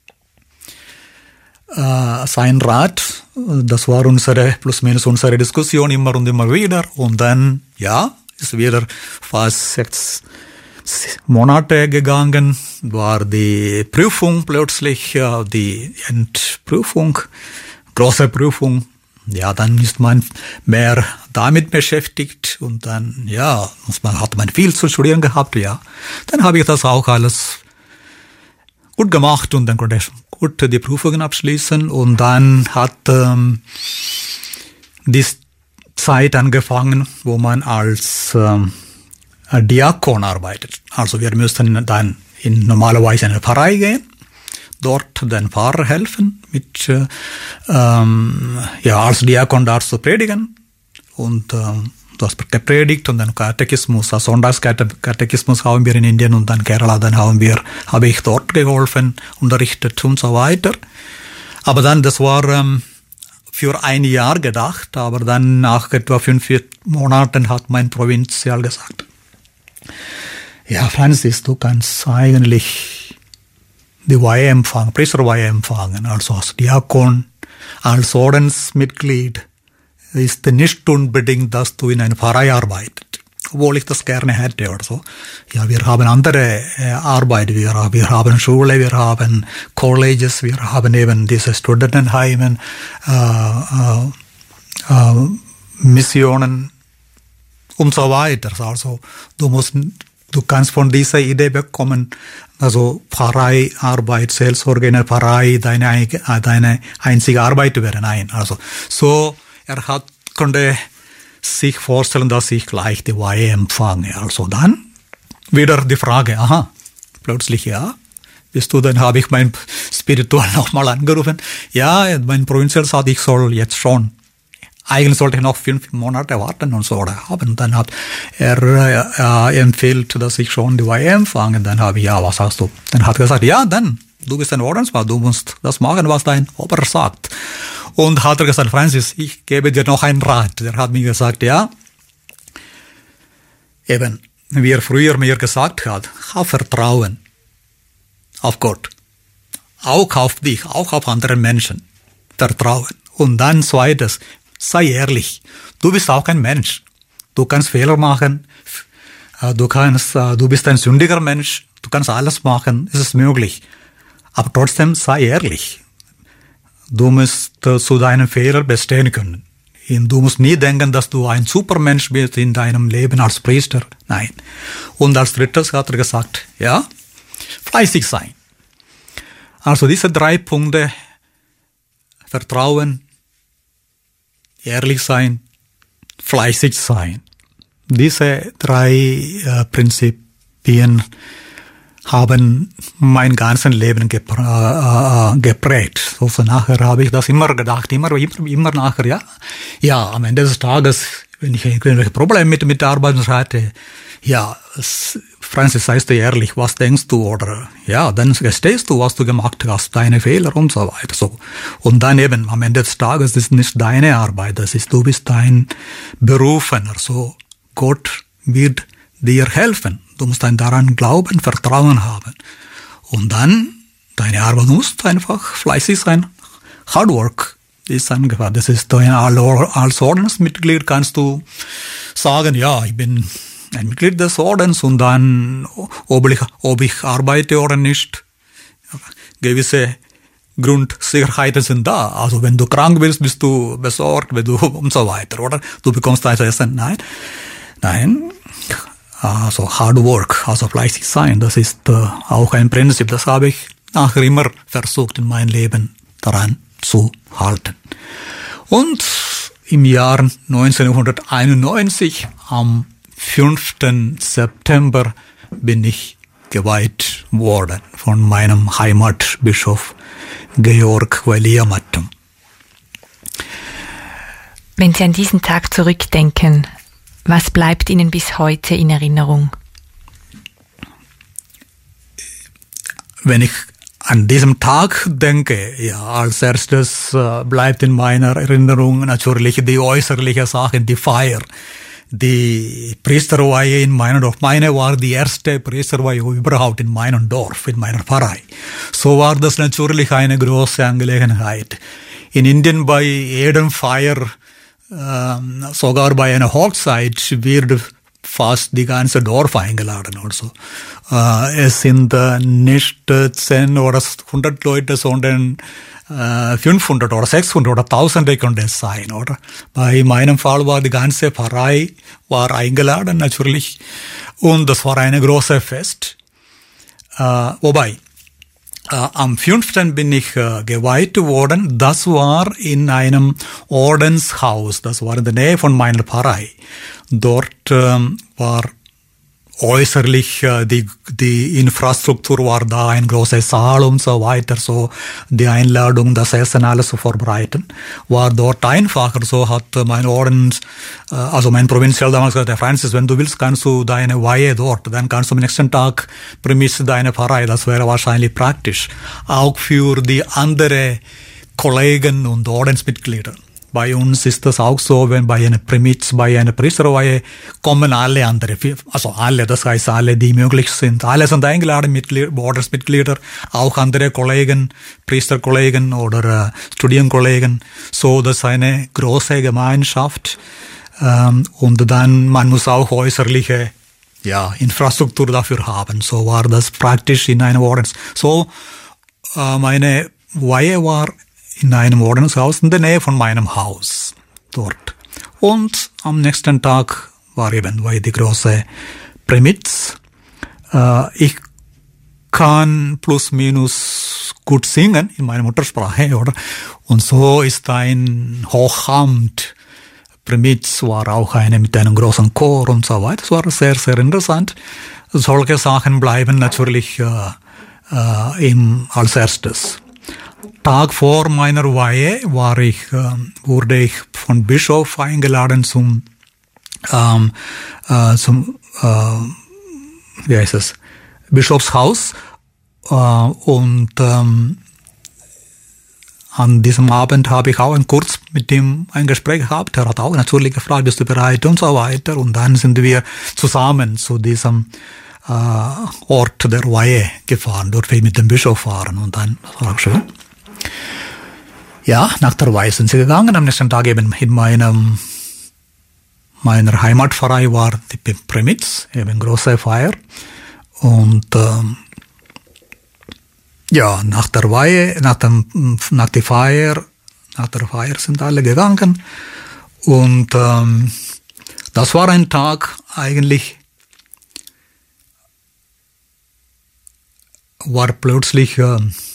Uh, sein Rat, das war unsere, plus minus unsere Diskussion immer und immer wieder. Und dann, ja, ist wieder fast sechs Monate gegangen, war die Prüfung plötzlich, ja, die Endprüfung, große Prüfung. Ja, dann ist man mehr damit beschäftigt und dann, ja, muss man, hat man viel zu studieren gehabt, ja. Dann habe ich das auch alles gut gemacht und dann konnte ich gut die Prüfungen abschließen und dann hat ähm, die Zeit angefangen, wo man als ähm, Diakon arbeitet. Also wir müssten dann in normalerweise in eine Pfarrei gehen, dort den Pfarrer helfen, mit äh, ähm, ja, als Diakon darfst du predigen und ähm, du hast gepredigt und dann Katechismus, also Sonntagskatechismus haben wir in Indien und dann Kerala, dann haben wir, habe ich dort geholfen, unterrichtet und so weiter. Aber dann, das war ähm, für ein Jahr gedacht, aber dann nach etwa fünf, vier Monaten hat mein Provinzial gesagt, ja, Francis, du kannst eigentlich die Weihe empfangen, Priesterweihe empfangen, also als Diakon, als Ordensmitglied, ist nicht unbedingt, dass du in einer Pfarrei arbeitest, obwohl ich das gerne hätte oder so. Ja, wir haben andere äh, Arbeit, wir, wir haben Schule, wir haben Colleges, wir haben eben diese Studentenheime, äh, äh, äh, Missionen und so weiter. Also du musst, du kannst von dieser Idee bekommen, also Pfarreiarbeit, Seelsorge in der Pfarrei, deine, deine einzige Arbeit wäre. Nein, also so. Er hat, konnte sich vorstellen, dass ich gleich die Weihe empfange. Also dann wieder die Frage, aha, plötzlich ja, bist du, dann habe ich mein Spiritual nochmal angerufen. Ja, mein Provinzial sagt, ich soll jetzt schon, eigentlich sollte ich noch fünf Monate warten und so oder haben. Dann hat er äh, empfiehlt, dass ich schon die Weihe empfange. Dann habe ich, ja, was sagst du? Dann hat er gesagt, ja, dann, du bist ein Ordensmann, du musst das machen, was dein Ober sagt. Und hat er gesagt, Francis, ich gebe dir noch einen Rat. Er hat mir gesagt, ja, eben, wie er früher mir gesagt hat, hab Vertrauen. auf Gott, auch auf dich, auch auf andere Menschen vertrauen. Und dann zweites, sei ehrlich. Du bist auch ein Mensch. Du kannst Fehler machen. Du kannst, du bist ein sündiger Mensch. Du kannst alles machen. Es ist möglich. Aber trotzdem sei ehrlich. Du musst zu deinen Fehlern bestehen können. Du musst nie denken, dass du ein Supermensch bist in deinem Leben als Priester. Nein. Und als drittes hat er gesagt, ja, fleißig sein. Also diese drei Punkte, Vertrauen, ehrlich sein, fleißig sein. Diese drei äh, Prinzipien haben mein ganzes Leben gepr- äh, geprägt. Also nachher habe ich das immer gedacht, immer, immer, immer nachher, ja. Ja, am Ende des Tages, wenn ich irgendwelche Probleme mit, mit der Arbeit hatte, ja, Francis, seist du ehrlich, was denkst du, oder, ja, dann gestehst du, was du gemacht hast, deine Fehler und so weiter, so. Und dann eben, am Ende des Tages ist nicht deine Arbeit, das ist, du bist dein Berufener, so. Gott wird dir helfen. Du musst dann daran glauben, Vertrauen haben. Und dann, deine Arbeit musst einfach fleißig sein. Hard work ist angefragt. Das ist dein, als Ordensmitglied kannst du sagen, ja, ich bin ein Mitglied des Ordens und dann, ob ich, ob ich arbeite oder nicht, gewisse Grundsicherheiten sind da. Also wenn du krank bist, bist du besorgt, wenn du und so weiter, oder? Du bekommst dein Essen. Nein. Nein. Also Hard Work, also fleißig sein, das ist äh, auch ein Prinzip. Das habe ich nachher immer versucht, in meinem Leben daran zu halten. Und im Jahr neunzehnhunderteinundneunzig, am fünften September, bin ich geweiht worden von meinem Heimatbischof Georg Valiamattom. Wenn Sie an diesen Tag zurückdenken, was bleibt Ihnen bis heute in Erinnerung? Wenn ich an diesem Tag denke, ja, als erstes äh, bleibt in meiner Erinnerung natürlich die äußerliche Sache, die Feier. Die Priesterweihe in meinem Dorf. Meine war die erste Priesterweihe überhaupt in meinem Dorf, in meiner Pfarrei. So war das natürlich eine große Angelegenheit. In Indien bei jedem Feier, ähm, sogar bei einer Hochzeit, wird fast die ganze Dorf eingeladen. Also äh, es sind äh, nicht äh, zehn oder hundert Leute, sondern äh, fünfhundert oder sechshundert oder tausende könnte es sein, oder? Bei meinem Fall war die ganze Pfarrei war eingeladen natürlich und das war eine große Fest. Äh, wobei äh, am fünften bin ich äh, geweiht worden. Das war in einem Ordenshaus. Das war in der Nähe von meiner Pfarrei. Dort ähm, war äußerlich äh, die die Infrastruktur war da, ein großer Saal und so weiter, so die Einladung, das Essen, alles zu vorbereiten, war dort einfacher. So hat mein Ordens, äh, also mein Provinzial damals gesagt, Herr Francis, wenn du willst, kannst du deine Weihe dort, dann kannst du am nächsten Tag Prämisse deine Pfarrei, das wäre wahrscheinlich praktisch. Auch für die anderen Kollegen und Ordensmitglieder. Bei uns ist das auch so, wenn bei einer Prämitz, bei einer Priesterweihe kommen alle andere, also alle, das heißt alle, die möglich sind. Alle sind eingeladen, Mitglied, Ordensmitglieder, auch andere Kollegen, Priesterkollegen oder äh, Studienkollegen. So, das ist eine große Gemeinschaft. Ähm, und dann, man muss auch äußerliche, ja, Infrastruktur dafür haben. So war das praktisch in einem Ordens. So, äh, meine Weihe war in einem Ordenshaus in der Nähe von meinem Haus dort. Und am nächsten Tag war eben die große Prämitz. Äh, ich kann plus minus gut singen in meiner Muttersprache, oder? Und so ist ein Hochamt. Prämitz war auch eine mit einem großen Chor und so weiter. Es war sehr, sehr interessant. Solche Sachen bleiben natürlich äh, äh, im, als erstes. Tag vor meiner Weihe war ich, äh, wurde ich von Bischof eingeladen zum, ähm, äh, zum, äh, wie heißt es, Bischofshaus, äh, und ähm, an diesem Abend habe ich auch ein kurz mit ihm ein Gespräch gehabt. Er hat auch natürlich gefragt, bist du bereit und so weiter. Und dann sind wir zusammen zu diesem äh, Ort der Weihe gefahren. Dort will ich mit dem Bischof fahren und dann, das war auch schön. Ja, nach der Weihe sind sie gegangen. Am nächsten Tag eben in meinem, meiner Heimatpfarrei war die Prämitz, eben große Feier. Und ähm, ja, nach der Weihe, nach, dem, nach der Feier, nach der Feier sind alle gegangen. Und ähm, das war ein Tag eigentlich, war plötzlich, äh,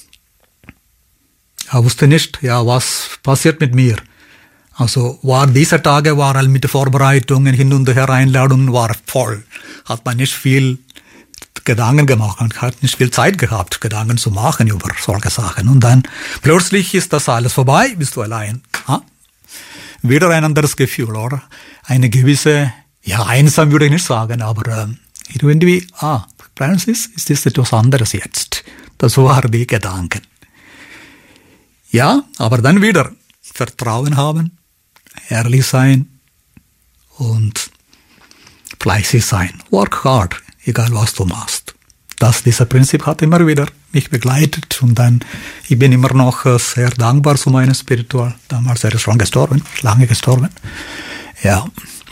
ich wusste nicht, ja, was passiert mit mir. Also war diese Tage war halt mit den Vorbereitungen hin und her, Einladungen war voll. Hat man nicht viel Gedanken gemacht, man hat nicht viel Zeit gehabt, Gedanken zu machen über solche Sachen. Und dann plötzlich ist das alles vorbei, bist du allein. Ha? Wieder ein anderes Gefühl, oder? Eine gewisse, ja, einsam würde ich nicht sagen, aber äh, irgendwie, ah, Francis, ist das etwas anderes jetzt. Das waren die Gedanken. Ja, aber dann wieder Vertrauen haben, ehrlich sein und fleißig sein. Work hard, egal was du machst. Das, dieser Prinzip hat immer wieder mich begleitet und dann, ich bin immer noch sehr dankbar zu meinem Spiritual. Damals er ist schon gestorben, lange gestorben. Ja.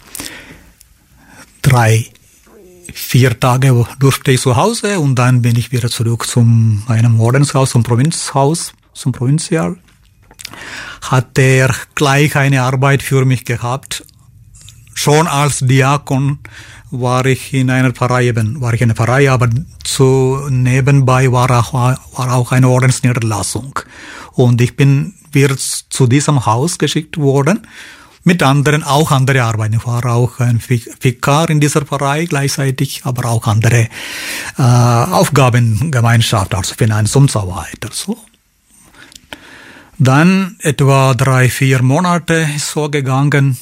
Drei, vier Tage durfte ich zu Hause und dann bin ich wieder zurück zum einem Ordenshaus, zum Provinzhaus, zum Provinzial. Hat er gleich eine Arbeit für mich gehabt. Schon als Diakon war ich in einer Pfarrei, eben, war ich in einer Pfarrei, aber zu nebenbei war auch, war auch eine Ordensniederlassung. Und ich bin wieder zu diesem Haus geschickt worden, mit anderen, auch andere Arbeiten. Ich war auch ein Vikar in dieser Pfarrei gleichzeitig, aber auch andere äh, Aufgabengemeinschaft, also Finanz und so weiter. So. Dann etwa drei, vier Monate ist so gegangen.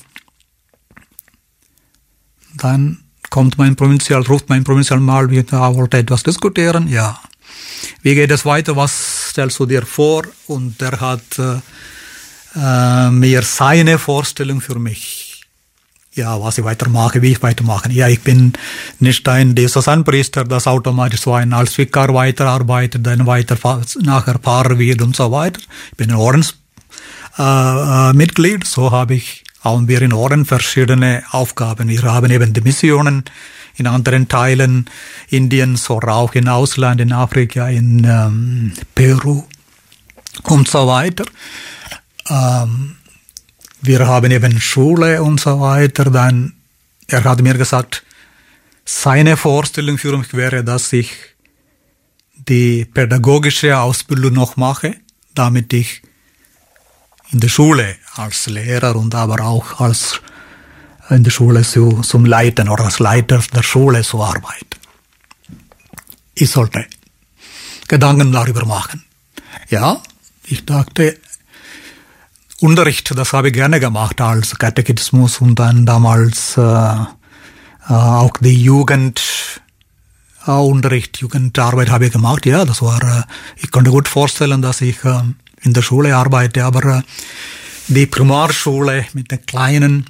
Dann kommt mein Provinzial, ruft mein Provinzial mal, wir wollten etwas diskutieren. Ja. Wie geht es weiter? Was stellst du dir vor? Und er hat äh, mir seine Vorstellung für mich. Ja, was ich weitermache, wie ich weitermache. Ja, ich bin nicht ein Diözesanpriester, das automatisch so ein als Vikar weiterarbeitet, dann weiter nachher Pfarrer wird und so weiter. Ich bin ein Ordensmitglied, äh, so habe ich haben wir in Orden verschiedene Aufgaben. Wir haben eben die Missionen in anderen Teilen Indiens oder auch im Ausland, in Afrika, in ähm, Peru und so weiter. Ähm, wir haben eben Schule und so weiter. Dann, er hat mir gesagt, seine Vorstellung für mich wäre, dass ich die pädagogische Ausbildung noch mache, damit ich in der Schule als Lehrer und aber auch als in der Schule zu, zum Leiten oder als Leiter der Schule zu arbeiten. Ich sollte Gedanken darüber machen. Ja, ich dachte, Unterricht, das habe ich gerne gemacht als Katechismus und dann damals äh, auch die Jugend, äh, Unterricht, Jugendarbeit habe ich gemacht. Ja, das war, äh, ich konnte gut vorstellen, dass ich äh, in der Schule arbeite, aber äh, die Primarschule mit den Kleinen,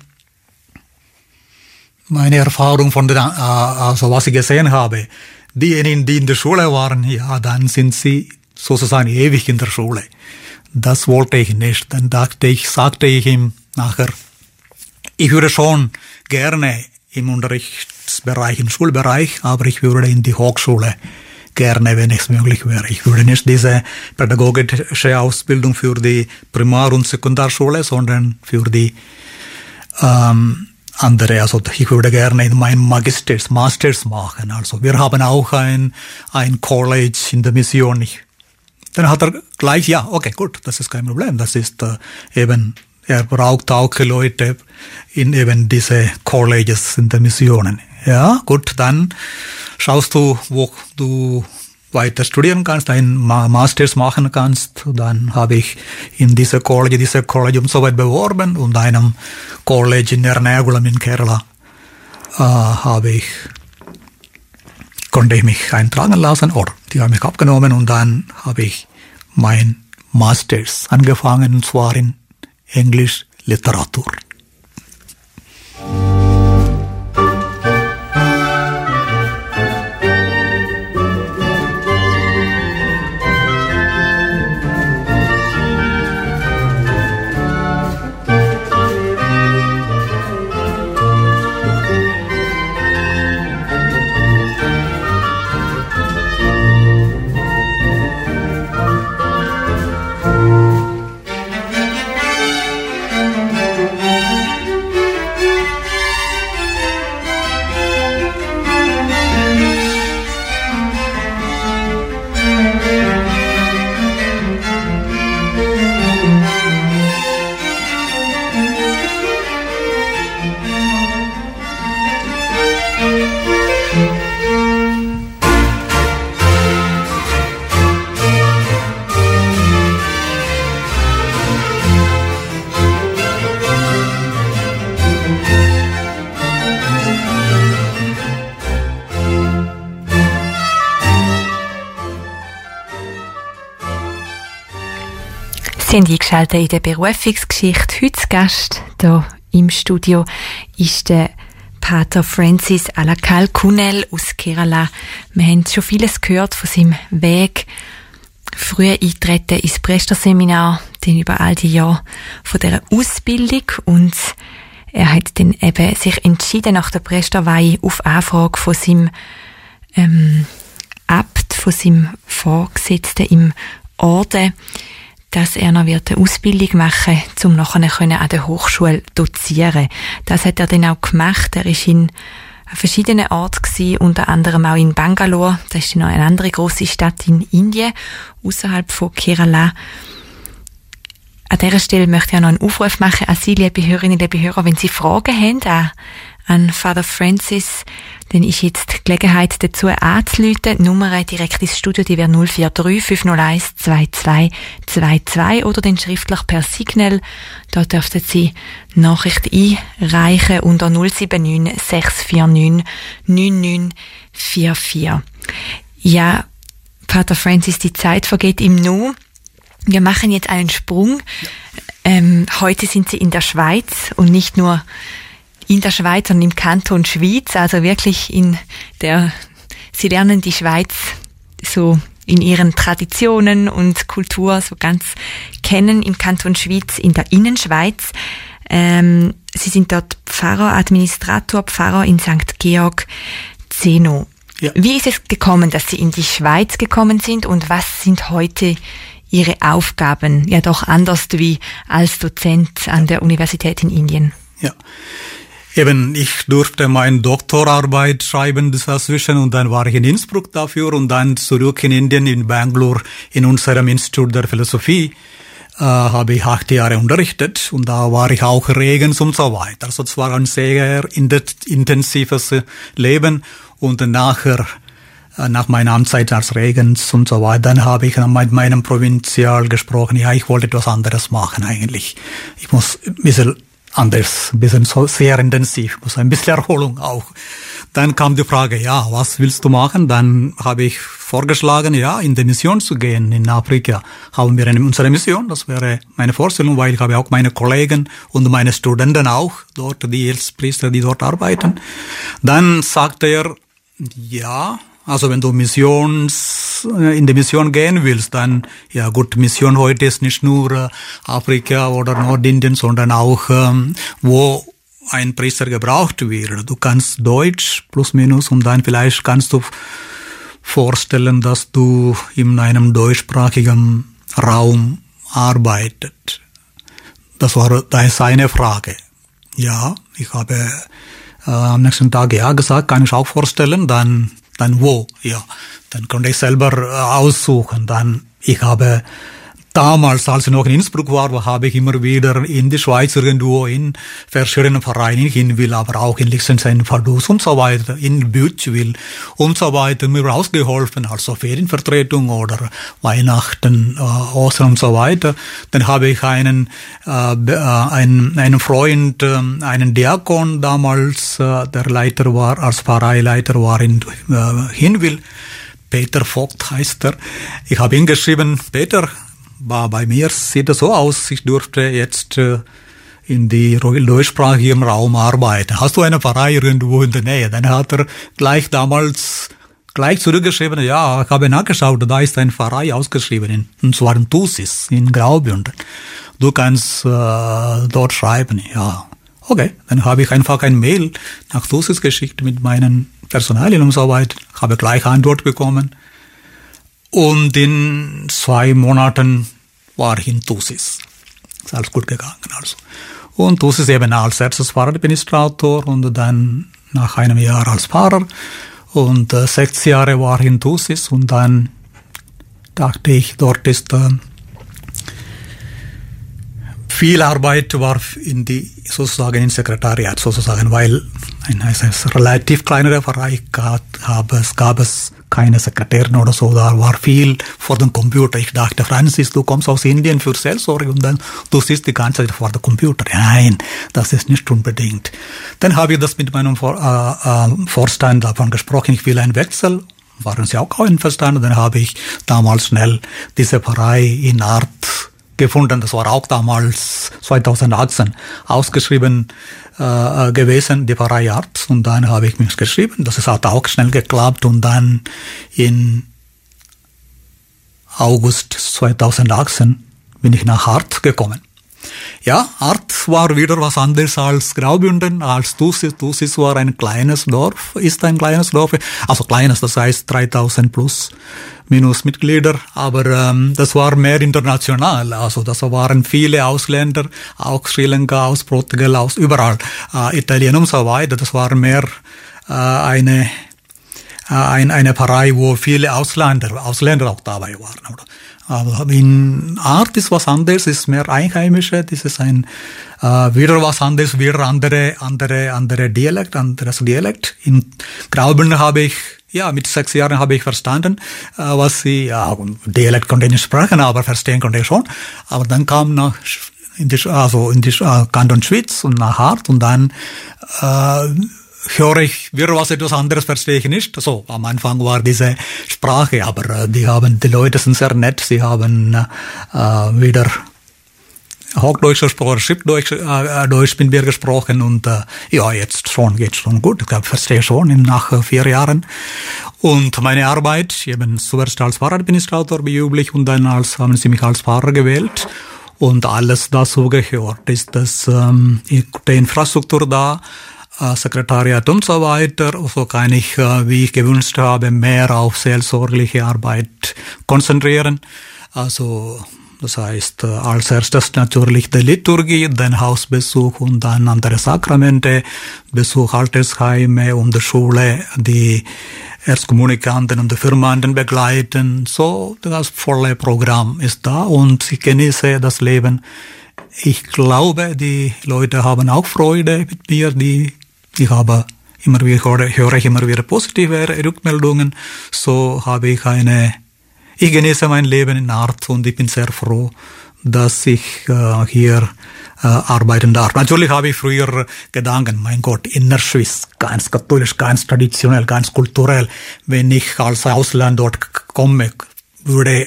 meine Erfahrung von der, äh, also was ich gesehen habe, diejenigen, die in der Schule waren, ja, dann sind sie sozusagen ewig in der Schule. Das wollte ich nicht. Dann dachte ich, sagte ich ihm nachher, ich würde schon gerne im Unterrichtsbereich, im Schulbereich, aber ich würde in die Hochschule gerne, wenn es möglich wäre. Ich würde nicht diese pädagogische Ausbildung für die Primar- und Sekundarschule, sondern für die ähm, andere. Also ich würde gerne in meinem Magisters, Masters machen. Also wir haben auch ein, ein College in der Mission. Ich, dann hat er gleich, ja, okay, gut, das ist kein Problem. Das ist äh, eben, er braucht auch Leute in eben diese Colleges in der Missionen. Ja, gut, dann schaust du, wo du weiter studieren kannst, ein Masters machen kannst. Dann habe ich in dieser College, dieser College und so weit beworben und einem College in Ernakulam in Kerala äh, habe ich, konnte ich mich eintragen lassen, oder die haben mich abgenommen und dann habe ich mein Masters angefangen, und zwar in Englisch Literatur. Sie haben eingeschaltet in der Berufungsgeschichte. Heute zu Gast hier im Studio ist der Pater Francis Alakal Kunel aus Kerala. Wir haben schon vieles gehört von seinem Weg. Früher eintreten ins Priesterseminar, dann über all die Jahre von dieser Ausbildung, und er hat dann eben sich entschieden, nach der Priesterweihe auf Anfrage von seinem ähm, Abt, von seinem Vorgesetzten im Orden, dass er noch wird eine Ausbildung machen, um nachher können an der Hochschule dozieren. Das hat er dann auch gemacht. Er ist in verschiedenen Orten gewesen, unter anderem auch in Bangalore. Das ist noch eine andere grosse Stadt in Indien, außerhalb von Kerala. An dieser Stelle möchte ich auch noch einen Aufruf machen an Sie, liebe Hörerinnen, liebe Hörer, wenn Sie Fragen haben an, an Father Francis, dann ist jetzt die Gelegenheit dazu anzurufen. Die Nummer direkt ins Studio, die wäre null vier drei fünf null eins zwei zwei zwei zwei oder dann schriftlich per Signal. Da dürften Sie Nachricht einreichen unter null sieben neun sechs vier neun neun neun vier vier. Ja, Pater Francis, die Zeit vergeht im Nu. Wir machen jetzt einen Sprung. Ähm, heute sind Sie in der Schweiz und nicht nur in der Schweiz, sondern im Kanton Schwyz, also wirklich in der, Sie lernen die Schweiz so in ihren Traditionen und Kultur so ganz kennen, im Kanton Schwyz, in der Innenschweiz. Ähm, Sie sind dort Pfarrer, Administrator, Pfarrer in Sankt Georg Zeno. Ja. Wie ist es gekommen, dass Sie in die Schweiz gekommen sind, und was sind heute Ihre Aufgaben? Ja, doch anders wie als Dozent an der Universität in Indien. Ja. Eben, ich durfte meine Doktorarbeit schreiben dazwischen, und dann war ich in Innsbruck dafür und dann zurück in Indien, in Bangalore, in unserem Institut der Philosophie, äh, habe ich acht Jahre unterrichtet, und da war ich auch Regens und so weiter. Also es war ein sehr intensives Leben, und nachher, nach meiner Amtszeit als Regens und so weiter, dann habe ich mit meinem Provinzial gesprochen, ja, ich wollte etwas anderes machen eigentlich. Ich muss ein bisschen anders, ein bisschen so sehr intensiv, muss ein bisschen Erholung auch. Dann kam die Frage, ja, was willst du machen? Dann habe ich vorgeschlagen, ja, in die Mission zu gehen. In Afrika haben wir eine, unsere Mission, das wäre meine Vorstellung, weil ich habe auch meine Kollegen und meine Studenten auch dort, die als Priester, die dort arbeiten. Dann sagte er, ja, also wenn du Missions, in die Mission gehen willst, dann, ja gut, Mission heute ist nicht nur Afrika oder Nordindien, sondern auch, ähm, wo ein Priester gebraucht wird. Du kannst Deutsch plus minus, und dann vielleicht kannst du vorstellen, dass du in einem deutschsprachigen Raum arbeitet. Das war seine Frage. Ja, ich habe äh, am nächsten Tag ja gesagt, kann ich auch vorstellen, dann Dann wo? Ja, dann konnte ich selber aussuchen. Dann, ich habe damals, als ich noch in Innsbruck war, habe ich immer wieder in die Schweiz irgendwo in verschiedenen Vereinen hin will, aber auch in Liechtenstein, Vaduz und so weiter, in Bütschwil und so weiter, mir ausgeholfen, also Ferienvertretung oder Weihnachten, äh, Ostern und so weiter. Dann habe ich einen, äh, einen, einen Freund, äh, einen Diakon damals, äh, der Leiter war, als Pfarreileiter war in äh, Hinwil, Peter Vogt heißt er. Ich habe ihn geschrieben, Peter, war bei mir sieht es so aus, ich durfte jetzt äh, in die deutschsprachigen Raum arbeiten. Hast du eine Pfarrei irgendwo in der Nähe? Dann hat er gleich damals gleich zurückgeschrieben, ja, ich habe nachgeschaut, da ist eine Pfarrei ausgeschrieben, und zwar in Thusis, in Graubünden. Du kannst äh, dort schreiben, ja. Okay, dann habe ich einfach ein Mail nach Thusis geschickt mit meinen Personalien und so weiter. Ich habe gleich Antwort bekommen. Und in zwei Monaten war ich in Thusis. Ist alles gut gegangen, also. Und Thusis eben als erstes Pfarradministrator und dann nach einem Jahr als Pfarrer. Und äh, sechs Jahre war ich in Thusis, und dann dachte ich, dort ist äh, viel Arbeit war in die, sozusagen, in Sekretariat, sozusagen, weil ein, es ist relativ kleinere Verein gab, es gab es keine Sekretärin oder so, da war viel vor dem Computer. Ich dachte, Francis, du kommst aus Indien für Seelsorge und dann du sitzt die ganze Zeit vor dem Computer. Nein, das ist nicht unbedingt. Dann habe ich das mit meinem Vor, äh, äh, Vorstand davon gesprochen, ich will einen Wechsel. Waren sie auch einverstanden? Dann habe ich damals schnell diese Pfarrei in Art gefunden. Das war auch damals zweitausendachtzehn ausgeschrieben äh, gewesen, die Pfarrei Arth. Und dann habe ich mich geschrieben. Das hat auch schnell geklappt. Und dann in August zweitausendachtzehn bin ich nach Arth gekommen. Ja, Arth war wieder was anderes als Graubünden, als Thusis. Thusis war ein kleines Dorf, ist ein kleines Dorf, also kleines, das heißt dreitausend plus minus Mitglieder, aber ähm, das war mehr international, also das waren viele Ausländer, auch Sri Lanka, aus Portugal, aus überall, äh, Italien und so weiter. Das war mehr äh, eine äh, ein, eine Pfarrei, wo viele Ausländer, Ausländer auch dabei waren, oder? Aber in Arth ist was anderes, ist mehr Einheimische, das ist ein, äh, wieder was anderes, wieder andere, andere, andere Dialekt, anderes Dialekt. In Graubünden habe ich, ja, mit sechs Jahren habe ich verstanden, äh, was sie, ja, Dialekt konnte ich nicht sprechen, aber verstehen konnte ich schon. Aber dann kam nach, in die, also in die äh, Kanton Schwyz und nach Arth und dann, äh, höre ich wieder was etwas anderes, verstehe ich nicht. So, am Anfang war diese Sprache, aber äh, die haben, die Leute sind sehr nett, sie haben äh, wieder Hochdeutsch gesprochen, Schriftdeutsch, äh, Deutsch mit mir gesprochen und äh, ja, jetzt schon, geht schon gut, ich verstehe schon nach äh, vier Jahren. Und meine Arbeit, eben zuerst als Pfarradministrator wie üblich und dann als, haben sie mich als Pfarrer gewählt. Und alles dazu gehört, ist das, ähm, die Infrastruktur da, Sekretariat und so weiter. So kann ich, wie ich gewünscht habe, mehr auf seelsorgliche Arbeit konzentrieren. Also, das heißt, als erstes natürlich die Liturgie, den Hausbesuch und dann andere Sakramente, Besuch Altersheime und der Schule, die Erstkommunikanten und die Firmanden begleiten. So, das volle Programm ist da und ich genieße das Leben. Ich glaube, die Leute haben auch Freude mit mir, die Ich habe immer wieder, höre ich immer wieder positive Rückmeldungen. So habe ich eine, ich genieße mein Leben in Arth und ich bin sehr froh, dass ich äh, hier äh, arbeiten darf. Natürlich habe ich früher Gedanken, mein Gott, Innerschwyz, ganz katholisch, ganz traditionell, ganz kulturell. Wenn ich als Ausland dort komme, würde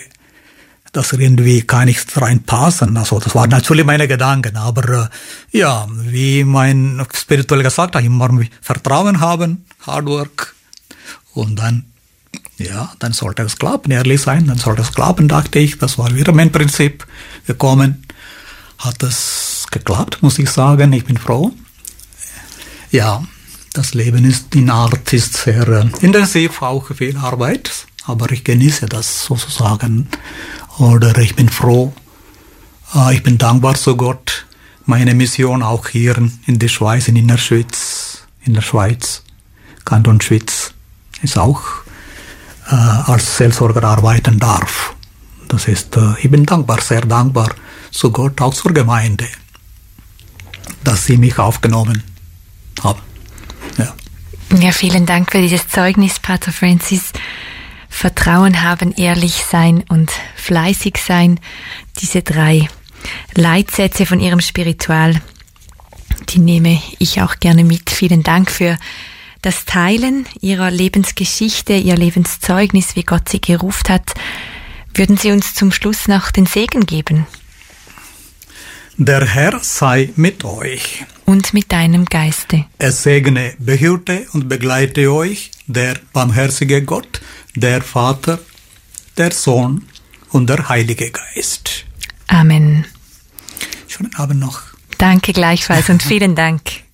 das irgendwie kann nicht reinpassen. Also das waren natürlich meine Gedanken, aber äh, ja, wie mein spirituell gesagt hat, immer Vertrauen haben, Hard Work und dann, ja, dann sollte es klappen, ehrlich sein, dann sollte es klappen, dachte ich. Das war wieder mein Prinzip gekommen. Hat es geklappt, muss ich sagen, ich bin froh. Ja, das Leben ist in Arth ist sehr äh, intensiv, auch viel Arbeit, aber ich genieße das sozusagen. Oder ich bin froh, äh, ich bin dankbar zu Gott. Meine Mission auch hier in der Schweiz, in Innerschwyz, in der Schweiz, Kanton Schwyz, ist auch äh, als Seelsorger arbeiten darf. Das ist, äh, ich bin dankbar, sehr dankbar zu Gott, auch zur Gemeinde, dass sie mich aufgenommen haben. Ja. Ja, vielen Dank für dieses Zeugnis, Pater Francis. Vertrauen haben, ehrlich sein und fleißig sein. Diese drei Leitsätze von Ihrem Spiritual, die nehme ich auch gerne mit. Vielen Dank für das Teilen Ihrer Lebensgeschichte, Ihr Lebenszeugnis, wie Gott Sie gerufen hat. Würden Sie uns zum Schluss noch den Segen geben? Der Herr sei mit euch. Und mit deinem Geiste. Er segne, behüte und begleite euch, der barmherzige Gott, der Vater, der Sohn und der Heilige Geist. Amen. Schönen Abend noch. Danke gleichfalls und vielen Dank.